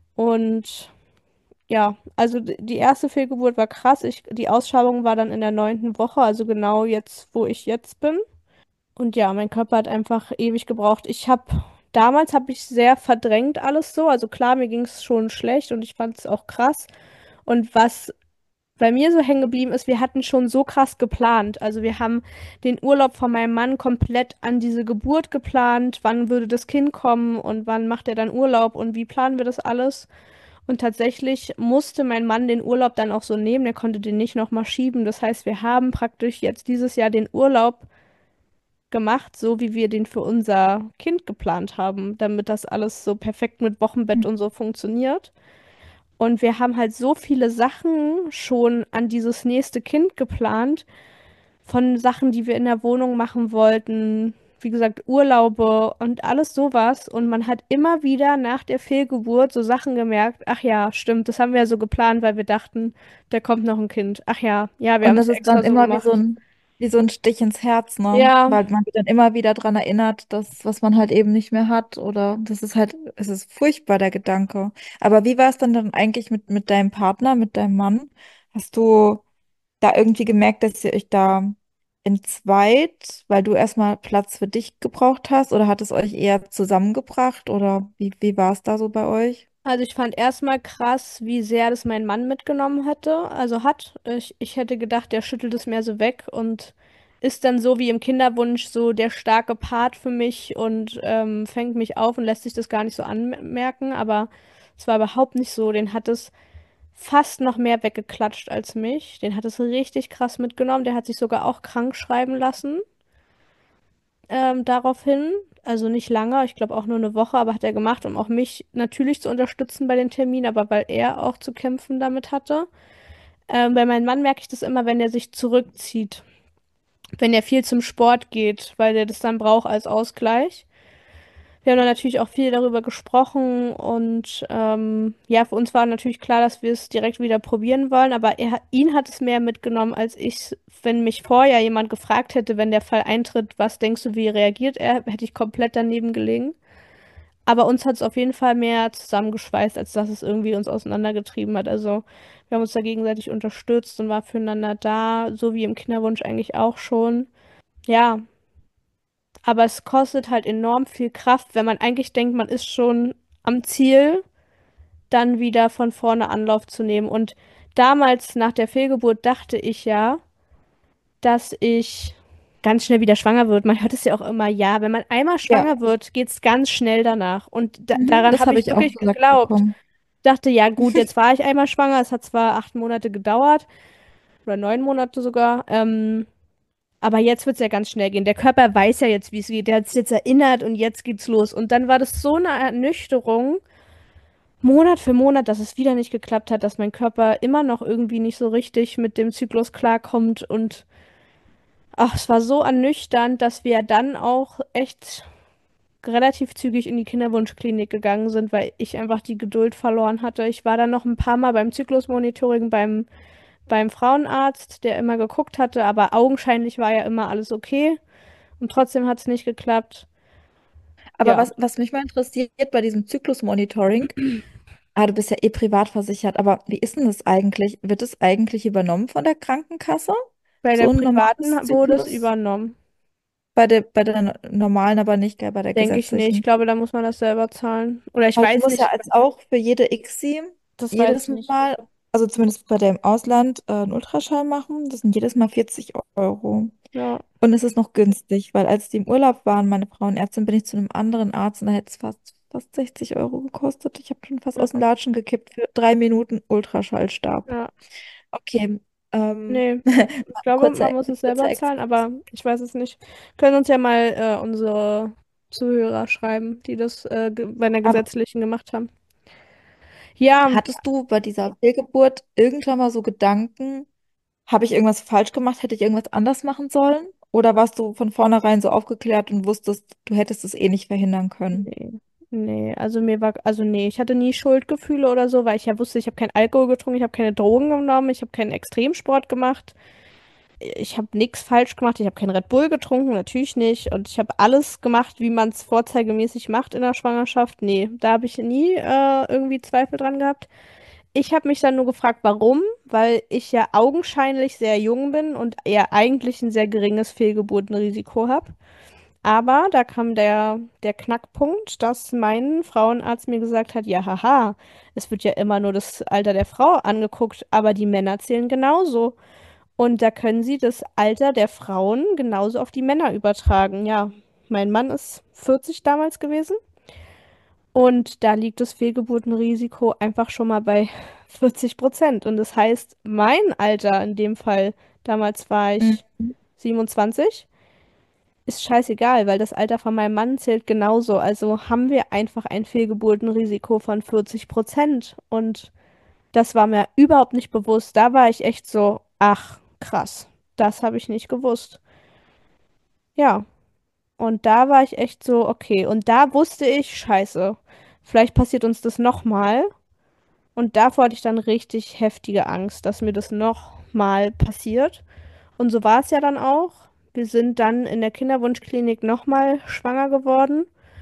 Und ja, also die erste Fehlgeburt war krass. Die Ausschabung war dann in der 9. Woche, also genau jetzt, wo ich jetzt bin. Und ja, mein Körper hat einfach ewig gebraucht. Damals habe ich sehr verdrängt alles so. Also klar, mir ging es schon schlecht und ich fand es auch krass. Und was bei mir so hängen geblieben ist, wir hatten schon so krass geplant. Also wir haben den Urlaub von meinem Mann komplett an diese Geburt geplant. Wann würde das Kind kommen und wann macht er dann Urlaub und wie planen wir das alles? Und tatsächlich musste mein Mann den Urlaub dann auch so nehmen. Er konnte den nicht nochmal schieben. Das heißt, wir haben praktisch jetzt dieses Jahr den Urlaub gemacht, so wie wir den für unser Kind geplant haben, damit das alles so perfekt mit Wochenbett und so funktioniert. Und wir haben halt so viele Sachen schon an dieses nächste Kind geplant, von Sachen, die wir in der Wohnung machen wollten, wie gesagt, Urlaube und alles sowas. Und man hat immer wieder nach der Fehlgeburt so Sachen gemerkt, ach ja, stimmt, das haben wir ja so geplant, weil wir dachten, da kommt noch ein Kind. Ach ja, ja, wir Und haben es das ja ist dann extra so immer gemacht. wie so ein Stich ins Herz, ne? Ja. Weil man wird dann immer wieder dran erinnert, dass, was man halt eben nicht mehr hat. Oder das ist halt, es ist furchtbar, der Gedanke. Aber wie war es dann eigentlich mit deinem Partner, mit deinem Mann? Hast du da irgendwie gemerkt, dass ihr euch da entzweit, weil du erstmal Platz für dich gebraucht hast? Oder hat es euch eher zusammengebracht? Oder wie war es da so bei euch? Also ich fand erstmal krass, wie sehr das mein Mann mitgenommen hatte, also hat. Ich hätte gedacht, der schüttelt es mehr so weg und ist dann so wie im Kinderwunsch so der starke Part für mich und fängt mich auf und lässt sich das gar nicht so anmerken, aber es war überhaupt nicht so. Den hat es fast noch mehr weggeklatscht als mich. Den hat es richtig krass mitgenommen. Der hat sich sogar auch krank schreiben lassen daraufhin. Also nicht lange, ich glaube auch nur eine Woche, aber hat er gemacht, um auch mich natürlich zu unterstützen bei den Terminen, aber weil er auch zu kämpfen damit hatte. Bei meinem Mann merke ich das immer, wenn er sich zurückzieht, wenn er viel zum Sport geht, weil er das dann braucht als Ausgleich. Wir haben dann natürlich auch viel darüber gesprochen und ja, für uns war natürlich klar, dass wir es direkt wieder probieren wollen, aber ihn hat es mehr mitgenommen als ich. Wenn mich vorher jemand gefragt hätte, wenn der Fall eintritt, was denkst du, wie reagiert er, hätte ich komplett daneben gelegen. Aber uns hat es auf jeden Fall mehr zusammengeschweißt, als dass es irgendwie uns auseinandergetrieben hat. Also wir haben uns da gegenseitig unterstützt und war füreinander da, so wie im Kinderwunsch eigentlich auch schon. Ja, aber es kostet halt enorm viel Kraft, wenn man eigentlich denkt, man ist schon am Ziel, dann wieder von vorne Anlauf zu nehmen. Und damals nach der Fehlgeburt dachte ich ja, dass ich ganz schnell wieder schwanger wird. Man hört es ja auch immer, ja, wenn man einmal Ja, schwanger wird, geht es ganz schnell danach. Und daran das habe habe ich ich auch wirklich gesagt geglaubt. bekommen. Dachte, ja gut, jetzt war ich einmal schwanger. Es hat zwar 8 Monate gedauert oder 9 Monate sogar. Aber jetzt wird es ja ganz schnell gehen. Der Körper weiß ja jetzt, wie es geht. Der hat sich jetzt erinnert und jetzt geht's los. Und dann war das so eine Ernüchterung, Monat für Monat, dass es wieder nicht geklappt hat, dass mein Körper immer noch irgendwie nicht so richtig mit dem Zyklus klarkommt. Und ach, es war so ernüchternd, dass wir dann auch echt relativ zügig in die Kinderwunschklinik gegangen sind, weil ich einfach die Geduld verloren hatte. Ich war dann noch ein paar Mal beim Zyklusmonitoring beim Frauenarzt, der immer geguckt hatte, aber augenscheinlich war ja immer alles okay und trotzdem hat es nicht geklappt. Aber Ja, was mich mal interessiert bei diesem Zyklusmonitoring, du bist ja eh privat versichert, aber wie ist denn das eigentlich? Wird es eigentlich übernommen von der Krankenkasse? bei der So ein normales privaten wurde es Zyklus? übernommen. Bei der normalen aber nicht, gell, bei der Denke ich nicht. Ich gesetzlichen. glaube, da muss man das selber zahlen. Oder ich Weil du weiß musst ja nicht. als auch für jede ICSI Das weiß jedes ich nicht. Mal, also zumindest bei der im Ausland, einen Ultraschall machen. Das sind jedes Mal 40 Euro. Ja, Und es ist noch günstig, weil als die im Urlaub waren, meine Frauenärztin, bin ich zu einem anderen Arzt und da hätte es fast 60 Euro gekostet. Ich habe schon fast aus den ja, Latschen gekippt für 3 Minuten Ultraschallstab. ja. Okay, Nee, ich glaube, kurzer, man muss es kurzer selber zahlen, Exkurs. aber ich weiß es nicht. Können uns ja mal unsere Zuhörer schreiben, die das bei einer Aber gesetzlichen gemacht haben. Ja, hattest du bei dieser Fehlgeburt irgendwann mal so Gedanken, habe ich irgendwas falsch gemacht? Hätte ich irgendwas anders machen sollen? Oder warst du von vornherein so aufgeklärt und wusstest, du hättest es eh nicht verhindern können? nee. Nee, also nee, ich hatte nie Schuldgefühle oder so, weil ich ja wusste, ich habe keinen Alkohol getrunken, ich habe keine Drogen genommen, ich habe keinen Extremsport gemacht. Ich habe nichts falsch gemacht. Ich habe keinen Red Bull getrunken, natürlich nicht. Und ich habe alles gemacht, wie man es vorzeigemäßig macht in der Schwangerschaft. Nee, da habe ich nie irgendwie Zweifel dran gehabt. Ich habe mich dann nur gefragt, warum? Weil ich ja augenscheinlich sehr jung bin und eher eigentlich ein sehr geringes Fehlgeburtenrisiko habe. Aber da kam der Knackpunkt, dass mein Frauenarzt mir gesagt hat, ja, haha, es wird ja immer nur das Alter der Frau angeguckt, aber die Männer zählen genauso. Und da können sie das Alter der Frauen genauso auf die Männer übertragen. Ja, mein Mann ist 40 damals gewesen und da liegt das Fehlgeburtenrisiko einfach schon mal bei 40%. Und das heißt, mein Alter in dem Fall, damals war ich Mhm. 27, ist scheißegal, weil das Alter von meinem Mann zählt genauso. Also haben wir einfach ein Fehlgeburtenrisiko von 40%. Und das war mir überhaupt nicht bewusst. Da war ich echt so, ach, krass, das habe ich nicht gewusst. Ja, und da war ich echt so, okay. Und da wusste ich, scheiße, vielleicht passiert uns das nochmal. Und davor hatte ich dann richtig heftige Angst, dass mir das nochmal passiert. Und so war es ja dann auch. Wir sind dann in der Kinderwunschklinik nochmal schwanger geworden.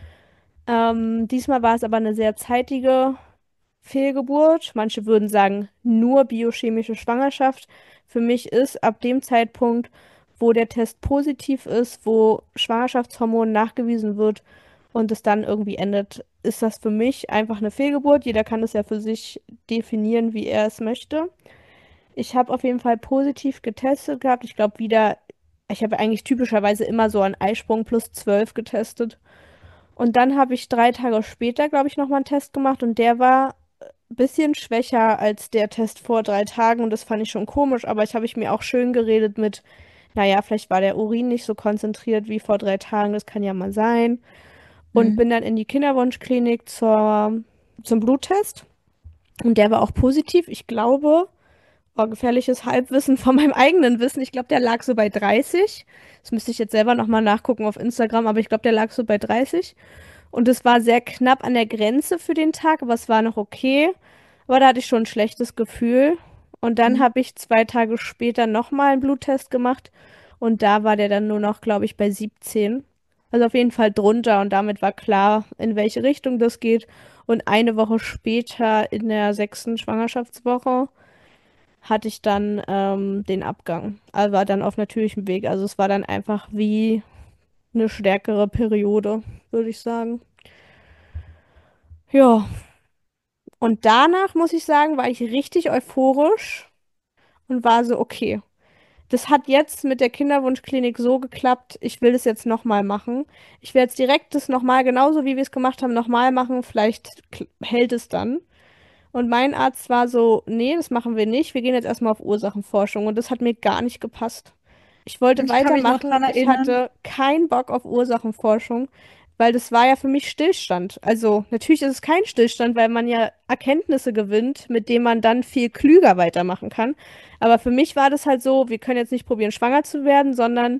Diesmal war es aber eine sehr zeitige Fehlgeburt. Manche würden sagen, nur biochemische Schwangerschaft. Für mich ist ab dem Zeitpunkt, wo der Test positiv ist, wo Schwangerschaftshormon nachgewiesen wird und es dann irgendwie endet, ist das für mich einfach eine Fehlgeburt. Jeder kann es ja für sich definieren, wie er es möchte. Ich habe auf jeden Fall positiv getestet gehabt. Ich glaube wieder, ich habe eigentlich typischerweise immer so an Eisprung plus 12 getestet. Und dann habe ich 3 Tage später, glaube ich, nochmal einen Test gemacht und der war ein bisschen schwächer als der Test vor 3 Tagen und das fand ich schon komisch, aber ich habe ich mir auch schön geredet mit, naja, vielleicht war der Urin nicht so konzentriert wie vor 3 Tagen, das kann ja mal sein. Und Mhm. bin dann in die Kinderwunschklinik zum Bluttest und der war auch positiv. Ich glaube, war gefährliches Halbwissen von meinem eigenen Wissen. Ich glaube, der lag so bei 30. Das müsste ich jetzt selber nochmal nachgucken auf Instagram, aber ich glaube, der lag so bei 30. Und es war sehr knapp an der Grenze für den Tag, aber es war noch okay. Aber da hatte ich schon ein schlechtes Gefühl. Und dann Mhm. habe ich 2 Tage später nochmal einen Bluttest gemacht. Und da war der dann nur noch, glaube ich, bei 17. Also auf jeden Fall drunter. Und damit war klar, in welche Richtung das geht. Und eine Woche später, in der 6. Schwangerschaftswoche, hatte ich dann den Abgang. Also war dann auf natürlichem Weg. Also es war dann einfach wie eine stärkere Periode, würde ich sagen. Ja, und danach muss ich sagen, war ich richtig euphorisch und war so, okay, Das hat jetzt mit der Kinderwunschklinik so geklappt. Ich will das jetzt nochmal machen. Ich werde jetzt direkt das nochmal, genauso wie wir es gemacht haben, nochmal machen. Vielleicht hält es dann. Und mein Arzt war so, nee, das machen wir nicht. Wir gehen jetzt erstmal auf Ursachenforschung. Und das hat mir gar nicht gepasst. Ich wollte Ich kann mich noch weitermachen. dran Ich erinnern. hatte keinen Bock auf Ursachenforschung, weil das war ja für mich Stillstand. Also natürlich ist es kein Stillstand, weil man ja Erkenntnisse gewinnt, mit denen man dann viel klüger weitermachen kann. Aber für mich war das halt so, wir können jetzt nicht probieren, schwanger zu werden, sondern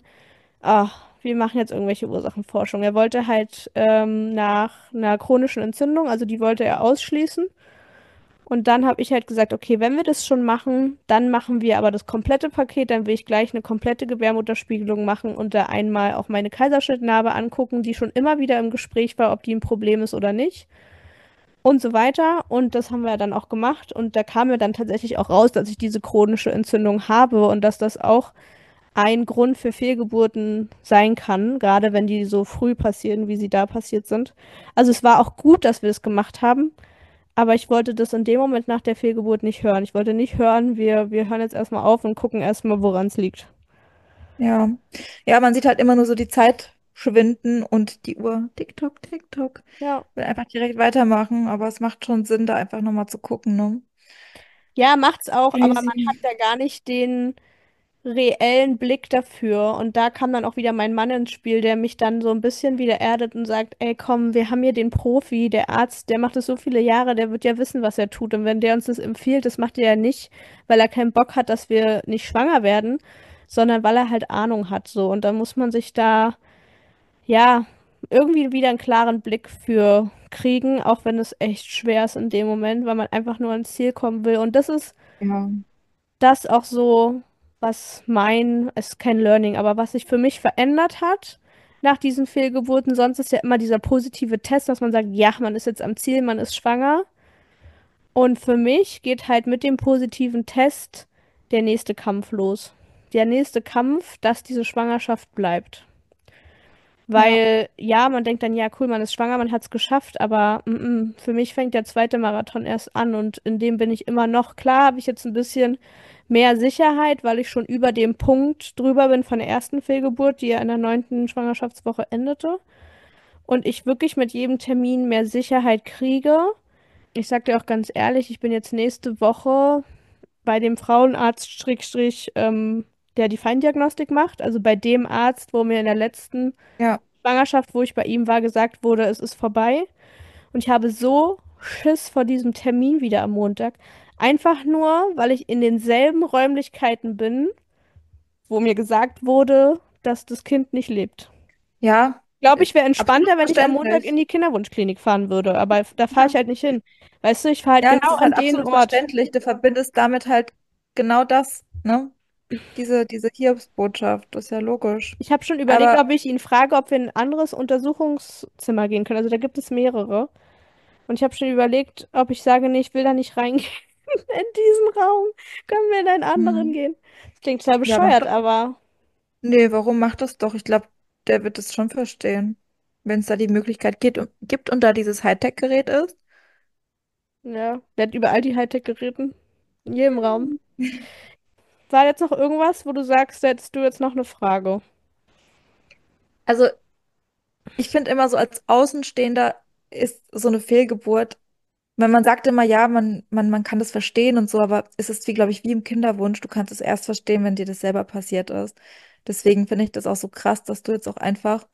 wir machen jetzt irgendwelche Ursachenforschung. Er wollte halt nach einer chronischen Entzündung, also die wollte er ausschließen. Und dann habe ich halt gesagt, okay, wenn wir das schon machen, dann machen wir aber das komplette Paket, dann will ich gleich eine komplette Gebärmutterspiegelung machen und da einmal auch meine Kaiserschnittnarbe angucken, die schon immer wieder im Gespräch war, ob die ein Problem ist oder nicht und so weiter. Und das haben wir dann auch gemacht und da kam mir dann tatsächlich auch raus, dass ich diese chronische Entzündung habe und dass das auch ein Grund für Fehlgeburten sein kann, gerade wenn die so früh passieren, wie sie da passiert sind. Also es war auch gut, dass wir es gemacht haben. Aber ich wollte das in dem Moment nach der Fehlgeburt nicht hören. Ich wollte nicht hören, wir hören jetzt erstmal auf und gucken erstmal, woran es liegt. Ja. Ja, man sieht halt immer nur so die Zeit schwinden und die Uhr. TikTok, TikTok. Ja. Will einfach direkt weitermachen, aber es macht schon Sinn, da einfach nochmal zu gucken, ne? Ja, macht's auch, aber man Crazy. hat da gar nicht den reellen Blick dafür. Und da kam dann auch wieder mein Mann ins Spiel, der mich dann so ein bisschen wieder erdet und sagt, ey, komm, wir haben hier den Profi, der Arzt, der macht das so viele Jahre, der wird ja wissen, was er tut. Und wenn der uns das empfiehlt, das macht er ja nicht, weil er keinen Bock hat, dass wir nicht schwanger werden, sondern weil er halt Ahnung hat, so. Und dann muss man sich da ja, irgendwie wieder einen klaren Blick für kriegen, auch wenn es echt schwer ist in dem Moment, weil man einfach nur ans Ziel kommen will. Und das ist Ja. das auch so, was es ist kein Learning, aber was sich für mich verändert hat nach diesen Fehlgeburten. Sonst ist ja immer dieser positive Test, dass man sagt, ja, man ist jetzt am Ziel, man ist schwanger. Und für mich geht halt mit dem positiven Test der nächste Kampf los. Der nächste Kampf, dass diese Schwangerschaft bleibt. Ja. Weil, ja, man denkt dann, ja, cool, man ist schwanger, man hat es geschafft, aber für mich fängt der zweite Marathon erst an und in dem bin ich immer noch. Klar, habe ich jetzt ein bisschen mehr Sicherheit, weil ich schon über dem Punkt drüber bin von der ersten Fehlgeburt, die ja in der 9. Schwangerschaftswoche endete. Und ich wirklich mit jedem Termin mehr Sicherheit kriege. Ich sag dir auch ganz ehrlich, ich bin jetzt nächste Woche bei dem Frauenarzt, der die Feindiagnostik macht, also bei dem Arzt, wo mir in der letzten Ja. Schwangerschaft, wo ich bei ihm war, gesagt wurde, es ist vorbei. Und ich habe so Schiss vor diesem Termin wieder am Montag. Einfach nur, weil ich in denselben Räumlichkeiten bin, wo mir gesagt wurde, dass das Kind nicht lebt. Ja. Ich glaube, ich Ist wäre absolut entspannter, wenn ich am Montag verständlich. in die Kinderwunschklinik fahren würde. Aber da fahre ich Ja. halt nicht hin. Weißt du, ich fahre halt Ja, es genau ist an halt den absolut Ort. verständlich. Du verbindest damit halt genau das, ne? Diese Hiobsbotschaft, das ist ja logisch. Ich habe schon überlegt, Aber ob ich ihn frage, ob wir in ein anderes Untersuchungszimmer gehen können. Also da gibt es mehrere. Und ich habe schon überlegt, ob ich sage, nee, ich will da nicht reingehen in diesen Raum. Können wir in einen anderen hm, gehen? Das klingt zwar ja, mach bescheuert, doch. aber Nee, warum macht das doch? Ich glaube, der wird es schon verstehen. Wenn es da die Möglichkeit gibt und da dieses Hightech-Gerät ist. ja, der hat überall die Hightech-Geräten. In jedem Raum. War jetzt noch irgendwas, wo du sagst, hättest du jetzt noch eine Frage? Also, ich finde immer so als Außenstehender ist so eine Fehlgeburt, weil man sagt immer, ja, man kann das verstehen und so, aber es ist wie, glaube ich, wie im Kinderwunsch. Du kannst es erst verstehen, wenn dir das selber passiert ist. Deswegen finde ich das auch so krass, dass du jetzt auch einfach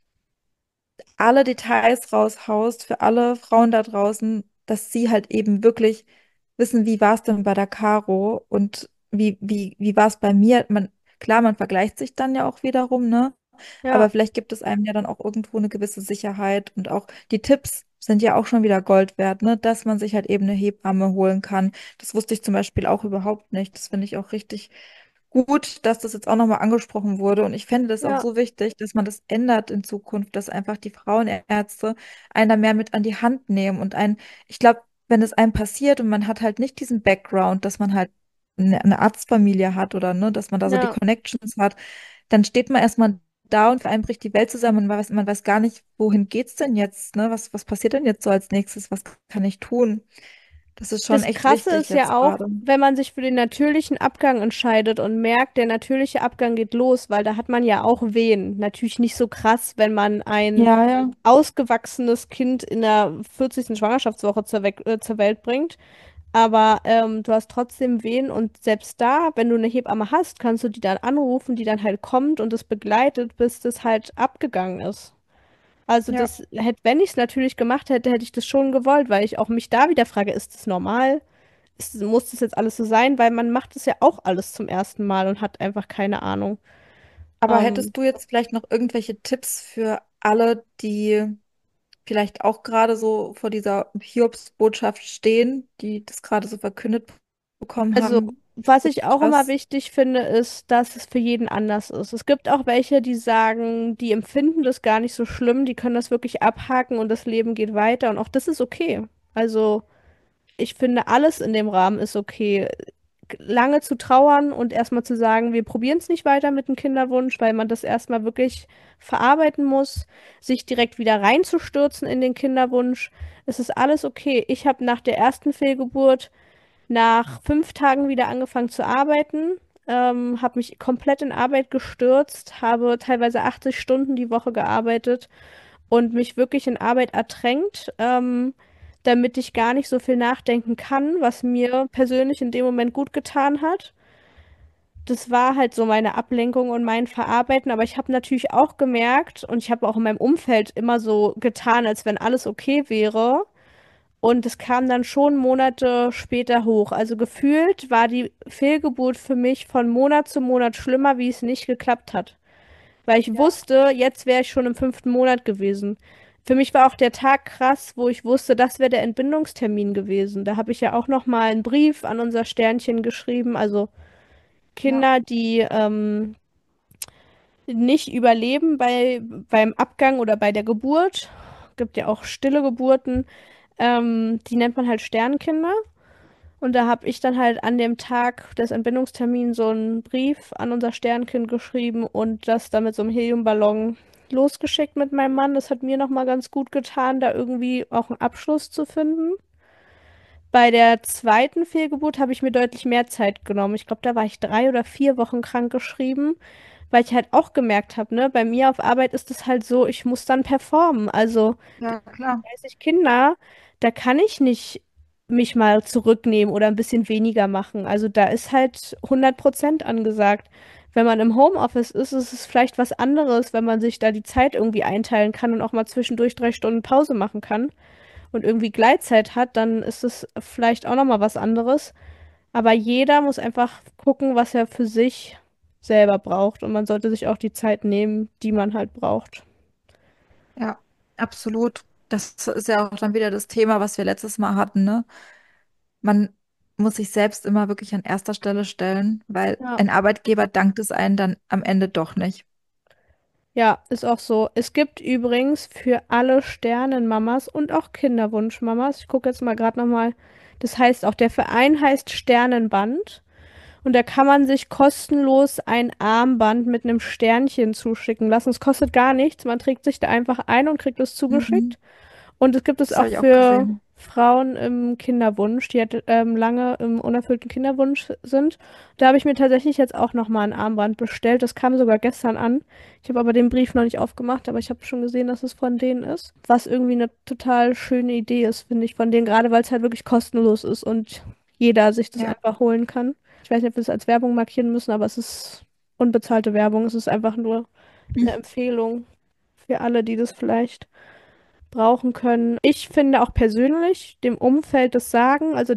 alle Details raushaust für alle Frauen da draußen, dass sie halt eben wirklich wissen, wie war es denn bei der Caro und wie war es bei mir. Klar, man vergleicht sich dann ja auch wiederum, ne? Ja, Aber vielleicht gibt es einem ja dann auch irgendwo eine gewisse Sicherheit und auch die Tipps sind ja auch schon wieder Gold wert, ne? Dass man sich halt eben eine Hebamme holen kann. Das wusste ich zum Beispiel auch überhaupt nicht. Das finde ich auch richtig gut, dass das jetzt auch nochmal angesprochen wurde. Und ich fände das auch ja, so wichtig, dass man das ändert in Zukunft, dass einfach die Frauenärzte einen da mehr mit an die Hand nehmen und ich glaube, wenn es einem passiert und man hat halt nicht diesen Background, dass man halt eine Arztfamilie hat oder ne, dass man da so die ja, Connections hat, dann steht man erstmal da und für einen bricht die Welt zusammen und man weiß gar nicht, wohin geht's denn jetzt, ne? Was passiert denn jetzt so als nächstes? Was kann ich tun? Das ist schon Das echt Krasse wichtig ist ja jetzt auch, gerade. wenn man sich für den natürlichen Abgang entscheidet und merkt, der natürliche Abgang geht los, weil da hat man ja auch Wehen. Natürlich nicht so krass, wenn man ein Ja, ja. ausgewachsenes Kind in der 40. Schwangerschaftswoche zur Welt bringt. Aber du hast trotzdem Wehen und selbst da, wenn du eine Hebamme hast, kannst du die dann anrufen, die dann halt kommt und es begleitet, bis das halt abgegangen ist. Also Ja. das hätte, wenn ich es natürlich gemacht hätte, hätte ich das schon gewollt, weil ich auch mich da wieder frage, ist das normal? Muss das jetzt alles so sein? Weil man macht es ja auch alles zum ersten Mal und hat einfach keine Ahnung. Aber Ähm, hättest du jetzt vielleicht noch irgendwelche Tipps für alle, die vielleicht auch gerade so vor dieser Hiobsbotschaft stehen, die das gerade so verkündet bekommen also, haben? was Gibt ich auch immer was? wichtig finde, ist, dass es für jeden anders ist. Es gibt auch welche, die sagen, die empfinden das gar nicht so schlimm, die können das wirklich abhaken und das Leben geht weiter und auch das ist okay. Also, ich finde, alles in dem Rahmen ist okay. Lange zu trauern und erstmal zu sagen, wir probieren es nicht weiter mit dem Kinderwunsch, weil man das erstmal wirklich verarbeiten muss, sich direkt wieder reinzustürzen in den Kinderwunsch. Es ist alles okay. Ich habe nach der ersten Fehlgeburt nach 5 Tagen wieder angefangen zu arbeiten, habe mich komplett in Arbeit gestürzt, habe teilweise 80 Stunden die Woche gearbeitet und mich wirklich in Arbeit ertränkt, damit ich gar nicht so viel nachdenken kann, was mir persönlich in dem Moment gut getan hat. Das war halt so meine Ablenkung und mein Verarbeiten, aber ich habe natürlich auch gemerkt und ich habe auch in meinem Umfeld immer so getan, als wenn alles okay wäre. Und es kam dann schon Monate später hoch. Also gefühlt war die Fehlgeburt für mich von Monat zu Monat schlimmer, wie es nicht geklappt hat. Weil ich Ja. wusste, jetzt wäre ich schon im 5. Monat gewesen. Für mich war auch der Tag krass, wo ich wusste, das wäre der Entbindungstermin gewesen. Da habe ich ja auch noch mal einen Brief an unser Sternchen geschrieben. Also Ja. Kinder, die nicht überleben beim Abgang oder bei der Geburt. Gibt ja auch stille Geburten. Die nennt man halt Sternkinder. Und da habe ich dann halt an dem Tag des Entbindungstermins so einen Brief an unser Sternkind geschrieben und das dann mit so einem Heliumballon losgeschickt mit meinem Mann. Das hat mir nochmal ganz gut getan, da irgendwie auch einen Abschluss zu finden. Bei der zweiten Fehlgeburt habe ich mir deutlich mehr Zeit genommen. Ich glaube, da war ich 3 oder 4 Wochen krankgeschrieben, weil ich halt auch gemerkt habe, ne, bei mir auf Arbeit ist es halt so, ich muss dann performen. Also Ja, klar. 30 Kinder, da kann ich nicht mich mal zurücknehmen oder ein bisschen weniger machen. Also da ist halt 100% angesagt. Wenn man im Homeoffice ist, ist es vielleicht was anderes, wenn man sich da die Zeit irgendwie einteilen kann und auch mal zwischendurch 3 Stunden Pause machen kann und irgendwie Gleitzeit hat, dann ist es vielleicht auch noch mal was anderes. Aber jeder muss einfach gucken, was er für sich selber braucht und man sollte sich auch die Zeit nehmen, die man halt braucht. Ja, absolut. Das ist ja auch dann wieder das Thema, was wir letztes Mal hatten, ne? Man muss sich selbst immer wirklich an erster Stelle stellen, weil Ja. ein Arbeitgeber dankt es einem dann am Ende doch nicht. Ja, ist auch so. Es gibt übrigens für alle Sternenmamas und auch Kinderwunschmamas, ich gucke jetzt mal gerade nochmal, das heißt auch, der Verein heißt Sternenband und da kann man sich kostenlos ein Armband mit einem Sternchen zuschicken lassen. Es kostet gar nichts, man trägt sich da einfach ein und kriegt es Mhm. zugeschickt. Und es gibt es Das auch habe ich auch für gesehen. Frauen im Kinderwunsch, die halt lange im unerfüllten Kinderwunsch sind. Da habe ich mir tatsächlich jetzt auch nochmal ein Armband bestellt. Das kam sogar gestern an. Ich habe aber den Brief noch nicht aufgemacht, aber ich habe schon gesehen, dass es von denen ist. Was irgendwie eine total schöne Idee ist, finde ich, von denen, gerade weil es halt wirklich kostenlos ist und jeder sich das Ja. einfach holen kann. Ich weiß nicht, ob wir es als Werbung markieren müssen, aber es ist unbezahlte Werbung. Es ist einfach nur eine Empfehlung für alle, die das vielleicht brauchen können. Ich finde auch persönlich dem Umfeld das sagen, also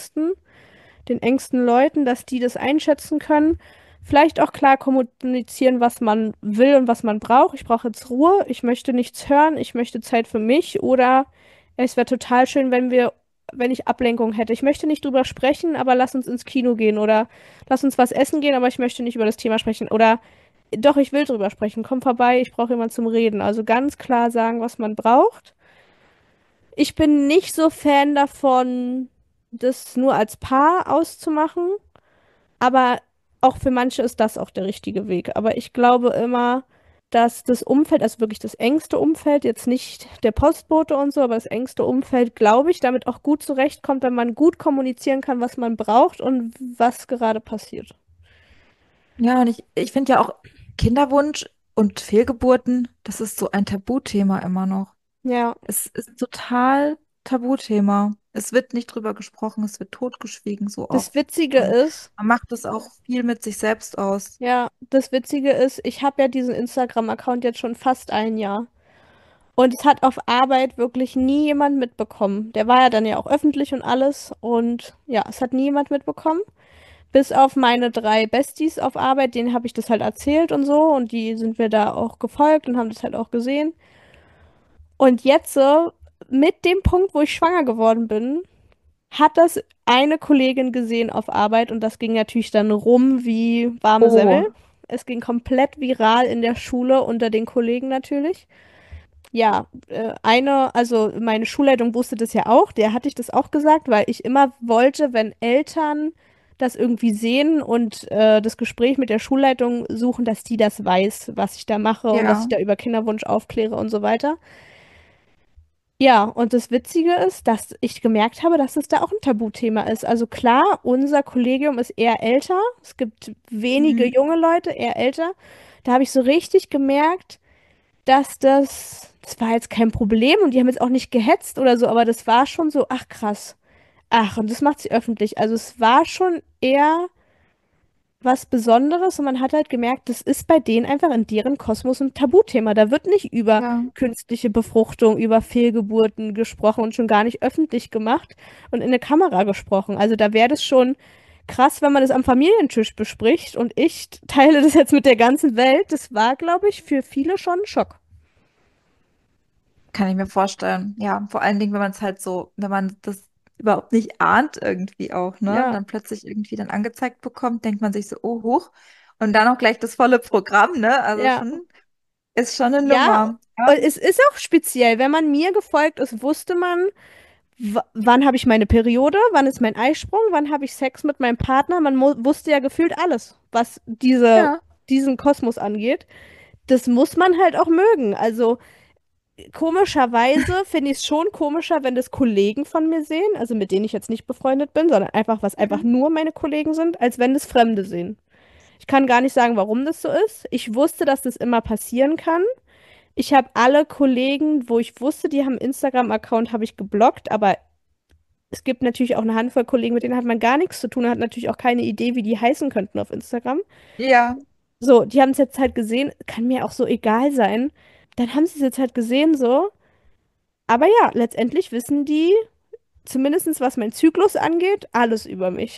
den engsten Leuten, dass die das einschätzen können. Vielleicht auch klar kommunizieren, was man will und was man braucht. Ich brauche jetzt Ruhe, ich möchte nichts hören, ich möchte Zeit für mich oder es wäre total schön, wenn ich Ablenkung hätte. Ich möchte nicht drüber sprechen, aber lass uns ins Kino gehen oder lass uns was essen gehen, aber ich möchte nicht über das Thema sprechen oder doch, ich will drüber sprechen. Komm vorbei, ich brauche jemanden zum Reden. Also ganz klar sagen, was man braucht. Ich bin nicht so Fan davon, das nur als Paar auszumachen, aber auch für manche ist das auch der richtige Weg. Aber ich glaube immer, dass das Umfeld, also wirklich das engste Umfeld, jetzt nicht der Postbote und so, aber das engste Umfeld, glaube ich, damit auch gut zurechtkommt, wenn man gut kommunizieren kann, was man braucht und was gerade passiert. Ja, und ich finde ja auch Kinderwunsch und Fehlgeburten, das ist so ein Tabuthema immer noch. Ja, Es ist total Tabuthema. Es wird nicht drüber gesprochen, es wird totgeschwiegen so das oft. Witzige Und ist, man macht es auch viel mit sich selbst aus. ja, das Witzige ist, ich habe ja diesen Instagram-Account jetzt schon fast ein Jahr. Und es hat auf Arbeit wirklich nie jemand mitbekommen. Der war ja dann ja auch öffentlich und alles. Und ja, es hat nie jemand mitbekommen. Bis auf meine drei Besties auf Arbeit, denen habe ich das halt erzählt und so. Und die sind mir da auch gefolgt und haben das halt auch gesehen. Und jetzt, mit dem Punkt, wo ich schwanger geworden bin, hat das eine Kollegin gesehen auf Arbeit. Und das ging natürlich dann rum wie warme Semmel. Oh, Es ging komplett viral in der Schule unter den Kollegen natürlich. Ja, also meine Schulleitung wusste das ja auch, der hatte ich das auch gesagt, weil ich immer wollte, wenn Eltern das irgendwie sehen und das Gespräch mit der Schulleitung suchen, dass die das weiß, was ich da mache und dass ich ja, da über Kinderwunsch aufkläre und so weiter. Ja, und das Witzige ist, dass ich gemerkt habe, dass es da auch ein Tabuthema ist. Also klar, unser Kollegium ist eher älter. Es gibt wenige mhm. junge Leute, eher älter. Da habe ich so richtig gemerkt, dass das war jetzt kein Problem und die haben jetzt auch nicht gehetzt oder so, aber das war schon so, ach krass. Ach, und das macht sie öffentlich. Also es war schon eher was Besonderes und man hat halt gemerkt, das ist bei denen einfach in deren Kosmos ein Tabuthema. Da wird nicht über Ja. künstliche Befruchtung, über Fehlgeburten gesprochen und schon gar nicht öffentlich gemacht und in eine Kamera gesprochen. Also da wäre das schon krass, wenn man das am Familientisch bespricht und ich teile das jetzt mit der ganzen Welt. Das war, glaube ich, für viele schon ein Schock. Kann ich mir vorstellen. Ja, vor allen Dingen, wenn man es halt so, wenn man das überhaupt nicht ahnt irgendwie auch, ne? Und Ja, dann plötzlich irgendwie dann angezeigt bekommt, denkt man sich so, oh, huch. Und dann auch gleich das volle Programm, ne? Also ja. schon, ist schon eine Ja, Nummer. Ja, und es ist auch speziell. Wenn man mir gefolgt ist, wusste man, wann habe ich meine Periode, wann ist mein Eisprung, wann habe ich Sex mit meinem Partner. Man wusste ja gefühlt alles, was ja, diesen Kosmos angeht. Das muss man halt auch mögen. Also komischerweise finde ich es schon komischer, wenn das Kollegen von mir sehen, also mit denen ich jetzt nicht befreundet bin, sondern einfach, was einfach mhm. nur meine Kollegen sind, als wenn das Fremde sehen. Ich kann gar nicht sagen, warum das so ist. Ich wusste, dass das immer passieren kann. Ich habe alle Kollegen, wo ich wusste, die haben einen Instagram-Account, habe ich geblockt, aber es gibt natürlich auch eine Handvoll Kollegen, mit denen hat man gar nichts zu tun, hat natürlich auch keine Idee, wie die heißen könnten auf Instagram. Ja. So, die haben es jetzt halt gesehen, kann mir auch so egal sein. Dann haben sie es jetzt halt gesehen, so. Aber ja, letztendlich wissen die, zumindest was mein Zyklus angeht, alles über mich.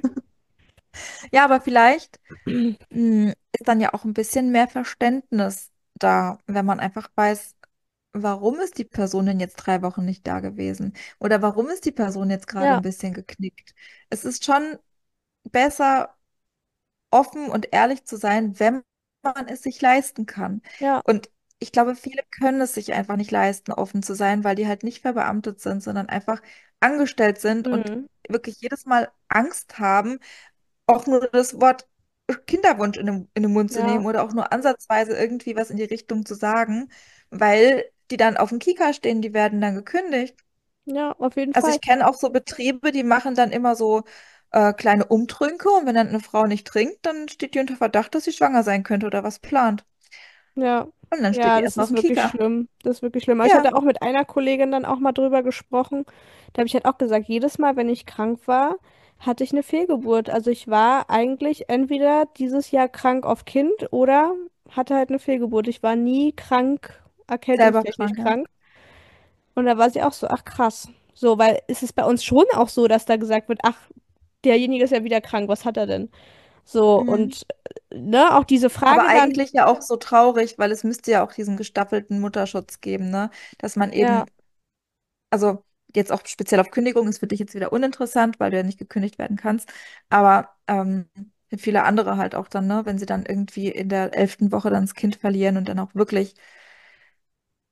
Ja, aber vielleicht ist dann ja auch ein bisschen mehr Verständnis da, wenn man einfach weiß, warum ist die Person denn jetzt 3 Wochen nicht da gewesen? Oder warum ist die Person jetzt gerade ein Ja, bisschen geknickt? Es ist schon besser, offen und ehrlich zu sein, wenn man es sich leisten kann. ja, Und ich glaube, viele können es sich einfach nicht leisten, offen zu sein, weil die halt nicht verbeamtet sind, sondern einfach angestellt sind und mhm. wirklich jedes Mal Angst haben, auch nur das Wort Kinderwunsch in den Mund zu Ja, nehmen oder auch nur ansatzweise irgendwie was in die Richtung zu sagen, weil die dann auf dem Kieker stehen, die werden dann gekündigt. ja, auf jeden Also Fall. ich kenne auch so Betriebe, die machen dann immer so kleine Umtrünke und wenn dann eine Frau nicht trinkt, dann steht die unter Verdacht, dass sie schwanger sein könnte oder was plant. Ja, Und dann steht ja, die das erstmal auf ist dem wirklich Kieker. schlimm. Das ist wirklich schlimm. Aber ich Ja, hatte auch mit einer Kollegin dann auch mal drüber gesprochen. Da habe ich halt auch gesagt, jedes Mal, wenn ich krank war, hatte ich eine Fehlgeburt. Also ich war eigentlich entweder dieses Jahr krank auf Kind oder hatte halt eine Fehlgeburt. Ich war nie krank, selber erkältungstechnisch krank, ja. krank. Und da war sie auch so, ach krass. So, weil es ist bei uns schon auch so, dass da gesagt wird, ach, derjenige ist ja wieder krank, was hat er denn? So, Mhm. und ne, auch diese Aber Frage dann, eigentlich ja auch so traurig, weil es müsste ja auch diesen gestaffelten Mutterschutz geben, ne? Dass man ja, eben, also jetzt auch speziell auf Kündigung ist für dich jetzt wieder uninteressant, weil du ja nicht gekündigt werden kannst. Aber für viele andere halt auch dann, ne, wenn sie dann irgendwie in der 11. Woche dann das Kind verlieren und dann auch wirklich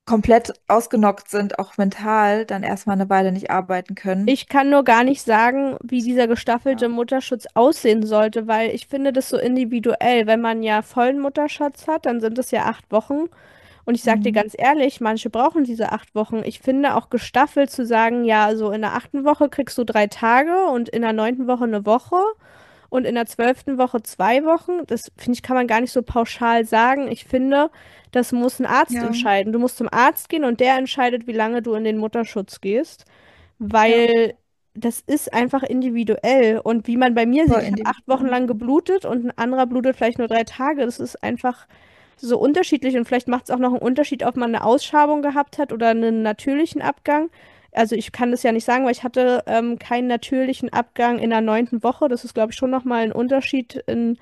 komplett ausgenockt sind, auch mental, dann erstmal eine Weile nicht arbeiten können. Ich kann nur gar nicht sagen, wie dieser gestaffelte Ja. Mutterschutz aussehen sollte, weil ich finde das so individuell. Wenn man ja vollen Mutterschutz hat, dann sind es ja 8 Wochen. Und ich sag dir Mhm. ganz ehrlich, manche brauchen diese 8 Wochen. Ich finde auch gestaffelt zu sagen, ja, so in der 8. Woche kriegst du 3 Tage und in der 9. Woche eine Woche und in der 12. Woche 2 Wochen. Das finde ich, kann man gar nicht so pauschal sagen. Ich finde, das muss ein Arzt Ja, entscheiden. Du musst zum Arzt gehen und der entscheidet, wie lange du in den Mutterschutz gehst, ja, weil das ist einfach individuell. Und wie man bei mir voll sieht, ich habe 8 Wochen individuell. lang geblutet und ein anderer blutet vielleicht nur 3 Tage. Das ist einfach so unterschiedlich und vielleicht macht es auch noch einen Unterschied, ob man eine Ausschabung gehabt hat oder einen natürlichen Abgang. Also ich kann das ja nicht sagen, weil ich hatte keinen natürlichen Abgang in der 9. Woche. Das ist, glaube ich, schon nochmal ein Unterschied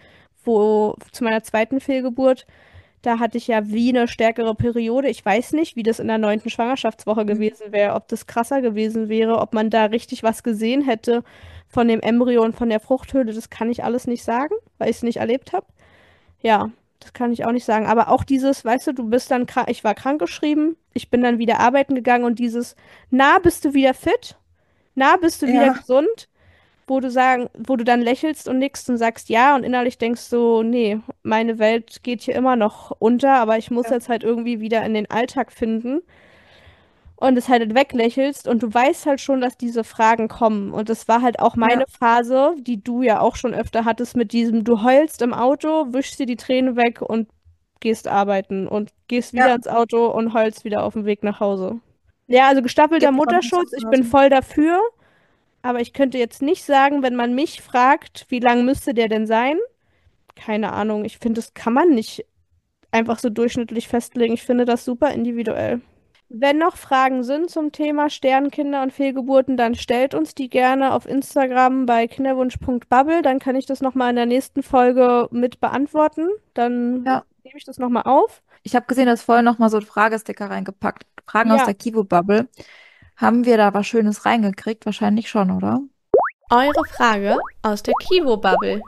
zu meiner zweiten Fehlgeburt. Da hatte ich ja wie eine stärkere Periode. Ich weiß nicht, wie das in der 9. Schwangerschaftswoche Mhm. gewesen wäre, ob das krasser gewesen wäre, ob man da richtig was gesehen hätte von dem Embryo und von der Fruchthöhle. Das kann ich alles nicht sagen, weil ich es nicht erlebt habe. Ja, das kann ich auch nicht sagen. Aber auch dieses, weißt du, du bist dann krank, ich war krankgeschrieben, ich bin dann wieder arbeiten gegangen und dieses, na, bist du wieder fit? Na, bist du wieder Ja, gesund? Wo du dann lächelst und nickst und sagst ja und innerlich denkst du, nee, meine Welt geht hier immer noch unter, aber ich muss ja, jetzt halt irgendwie wieder in den Alltag finden und es halt weglächelst und du weißt halt schon, dass diese Fragen kommen. Und das war halt auch meine ja, Phase, die du ja auch schon öfter hattest mit diesem, du heulst im Auto, wischst dir die Tränen weg und gehst arbeiten und gehst wieder ja. ins Auto und heulst wieder auf dem Weg nach Hause. Ja, also gestaffelter Gibt von uns so Mutterschutz, ich bin Phasen. voll dafür, aber ich könnte jetzt nicht sagen, wenn man mich fragt, wie lang müsste der denn sein? Keine Ahnung, ich finde, das kann man nicht einfach so durchschnittlich festlegen. Ich finde das super individuell. Wenn noch Fragen sind zum Thema Sternkinder und Fehlgeburten, dann stellt uns die gerne auf Instagram bei kinderwunsch.bubble. Dann kann ich das nochmal in der nächsten Folge mit beantworten. Dann Ja. nehme ich das nochmal auf. Ich habe gesehen, dass vorhin noch mal so ein Fragesticker reingepackt. Fragen aus Ja, der Kivu-Bubble. Haben wir da was Schönes reingekriegt? Wahrscheinlich schon, oder? eure Frage aus der Kivo-Bubble.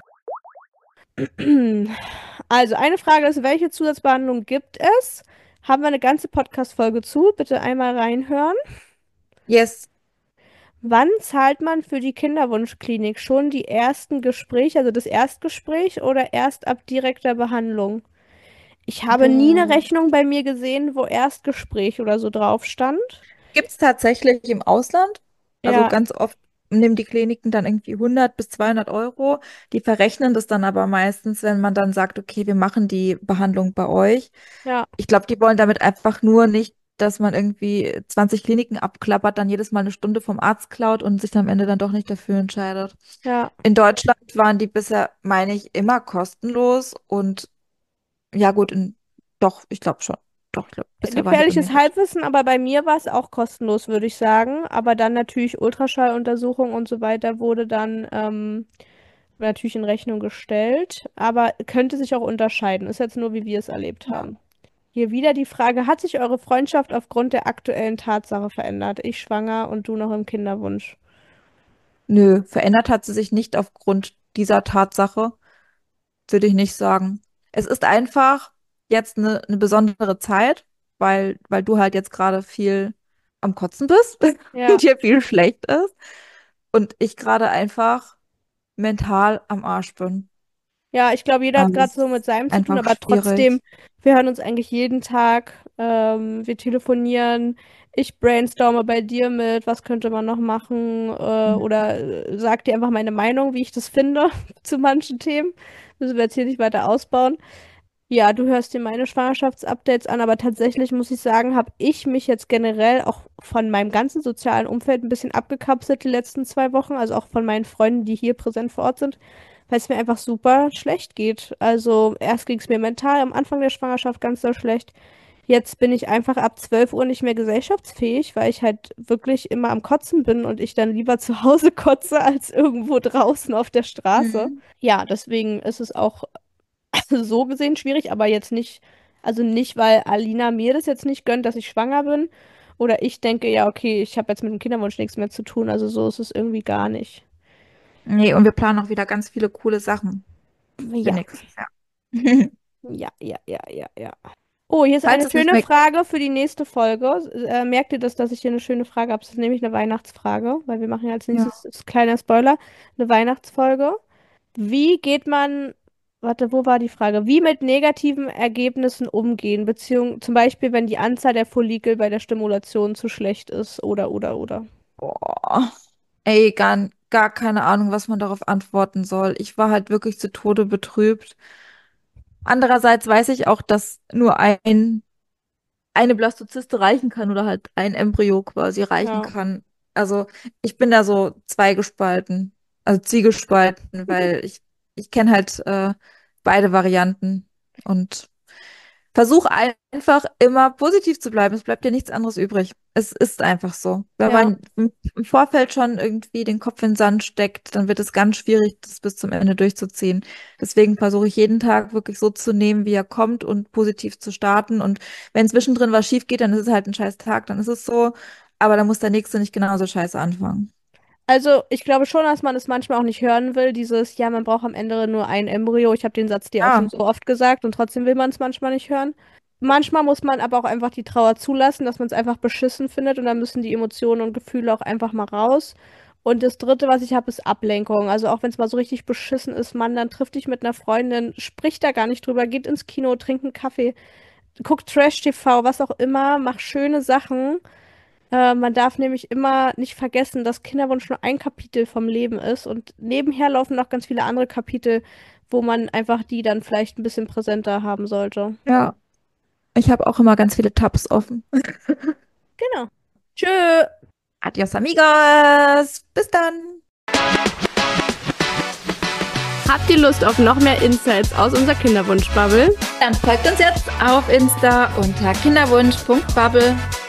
Also, eine Frage ist, welche Zusatzbehandlung gibt es? Haben wir eine ganze Podcast-Folge zu? Bitte einmal reinhören. Yes. Wann zahlt man für die Kinderwunschklinik? Schon die ersten Gespräche, also das Erstgespräch oder erst ab direkter Behandlung? Ich habe nie eine Boah. Rechnung bei mir gesehen, wo Erstgespräch oder so drauf stand. Gibt es tatsächlich im Ausland? Also Ja, ganz oft nehmen die Kliniken dann irgendwie 100 bis 200 Euro. Die verrechnen das dann aber meistens, wenn man dann sagt, okay, wir machen die Behandlung bei euch. ja, Ich glaube, die wollen damit einfach nur nicht, dass man irgendwie 20 Kliniken abklappert, dann jedes Mal eine Stunde vom Arzt klaut und sich dann am Ende dann doch nicht dafür entscheidet. ja. In Deutschland waren die bisher, meine ich, immer kostenlos und ja gut, doch, ich glaube schon. Doch, ich glaube, bisher waren die bei mir Gefährliches kostenlos. Halbwissen, aber bei mir war es auch kostenlos, würde ich sagen. Aber dann natürlich Ultraschalluntersuchung und so weiter wurde dann natürlich in Rechnung gestellt. Aber könnte sich auch unterscheiden. Ist jetzt nur, wie wir es erlebt Ja. haben. Hier wieder die Frage, hat sich eure Freundschaft aufgrund der aktuellen Tatsache verändert? Ich schwanger und du noch im Kinderwunsch. Nö, verändert hat sie sich nicht aufgrund dieser Tatsache, würde ich nicht sagen. Es ist einfach jetzt eine besondere Zeit, weil du halt jetzt gerade viel am Kotzen bist Ja. und dir viel schlecht ist und ich gerade einfach mental am Arsch bin. Ja, ich glaube, jeder hat gerade Das so mit ist seinem zu tun, einfach aber trotzdem, schwierig. wir hören uns eigentlich jeden Tag. Wir telefonieren. Ich brainstorme bei dir mit, was könnte man noch machen? Oder sag dir einfach meine Meinung, wie ich das finde zu manchen Themen. Müssen wir jetzt hier nicht weiter ausbauen. Ja, du hörst dir meine Schwangerschaftsupdates an, aber tatsächlich muss ich sagen, habe ich mich jetzt generell auch von meinem ganzen sozialen Umfeld ein bisschen abgekapselt die letzten 2 Wochen, also auch von meinen Freunden, die hier präsent vor Ort sind, weil es mir einfach super schlecht geht. Also erst ging es mir mental am Anfang der Schwangerschaft ganz so schlecht. Jetzt bin ich einfach ab 12 Uhr nicht mehr gesellschaftsfähig, weil ich halt wirklich immer am Kotzen bin und ich dann lieber zu Hause kotze als irgendwo draußen auf der Straße. Mhm. Ja, deswegen ist es auch so gesehen schwierig, aber jetzt nicht, also nicht, weil Alina mir das jetzt nicht gönnt, dass ich schwanger bin. Oder ich denke, ja, okay, ich habe jetzt mit dem Kinderwunsch nichts mehr zu tun. Also so ist es irgendwie gar nicht. Nee, und wir planen auch wieder ganz viele coole Sachen für Ja, nächstes Jahr. ja, ja, ja, ja, ja. Oh, hier ist Falls eine es nicht schöne mehr. Frage für die nächste Folge. Merkt ihr das, dass ich hier eine schöne Frage habe? Das ist nämlich eine Weihnachtsfrage, weil wir machen ja als Ja. nächstes, ist kleiner Spoiler, eine Weihnachtsfolge. Wie geht man, warte, wo war die Frage? Wie mit negativen Ergebnissen umgehen, zum Beispiel, wenn die Anzahl der Follikel bei der Stimulation zu schlecht ist oder. Boah. Ey, gar keine Ahnung, was man darauf antworten soll. Ich war halt wirklich zu Tode betrübt. Andererseits weiß ich auch, dass nur eine Blastozyste reichen kann oder halt ein Embryo quasi reichen Ja. kann. Also ich bin da so zweigespalten, also zwiegespalten, weil ich kenne halt beide Varianten und versuch einfach immer positiv zu bleiben. Es bleibt dir nichts anderes übrig. Es ist einfach so. Wenn Ja. man im Vorfeld schon irgendwie den Kopf in den Sand steckt, dann wird es ganz schwierig, das bis zum Ende durchzuziehen. Deswegen versuche ich jeden Tag wirklich so zu nehmen, wie er kommt und positiv zu starten. Und wenn zwischendrin was schief geht, dann ist es halt ein scheiß Tag, dann ist es so. Aber dann muss der nächste nicht genauso scheiße anfangen. Also, ich glaube schon, dass man es manchmal auch nicht hören will, dieses, ja, man braucht am Ende nur ein Embryo. Ich habe den Satz dir auch schon Ja, so oft gesagt und trotzdem will man es manchmal nicht hören. Manchmal muss man aber auch einfach die Trauer zulassen, dass man es einfach beschissen findet und dann müssen die Emotionen und Gefühle auch einfach mal raus. Und das Dritte, was ich habe, ist Ablenkung. Also auch wenn es mal so richtig beschissen ist, Mann, dann triff dich mit einer Freundin, sprich da gar nicht drüber, geht ins Kino, trink einen Kaffee, guck Trash-TV, was auch immer, mach schöne Sachen. Man darf nämlich immer nicht vergessen, dass Kinderwunsch nur ein Kapitel vom Leben ist und nebenher laufen noch ganz viele andere Kapitel, wo man einfach die dann vielleicht ein bisschen präsenter haben sollte. ja. Ich habe auch immer ganz viele Tabs offen. Genau. Tschö. Adios, amigos. Bis dann. Habt ihr Lust auf noch mehr Insights aus unserer Kinderwunsch-Bubble? Dann folgt uns jetzt auf Insta unter kinderwunsch.bubble.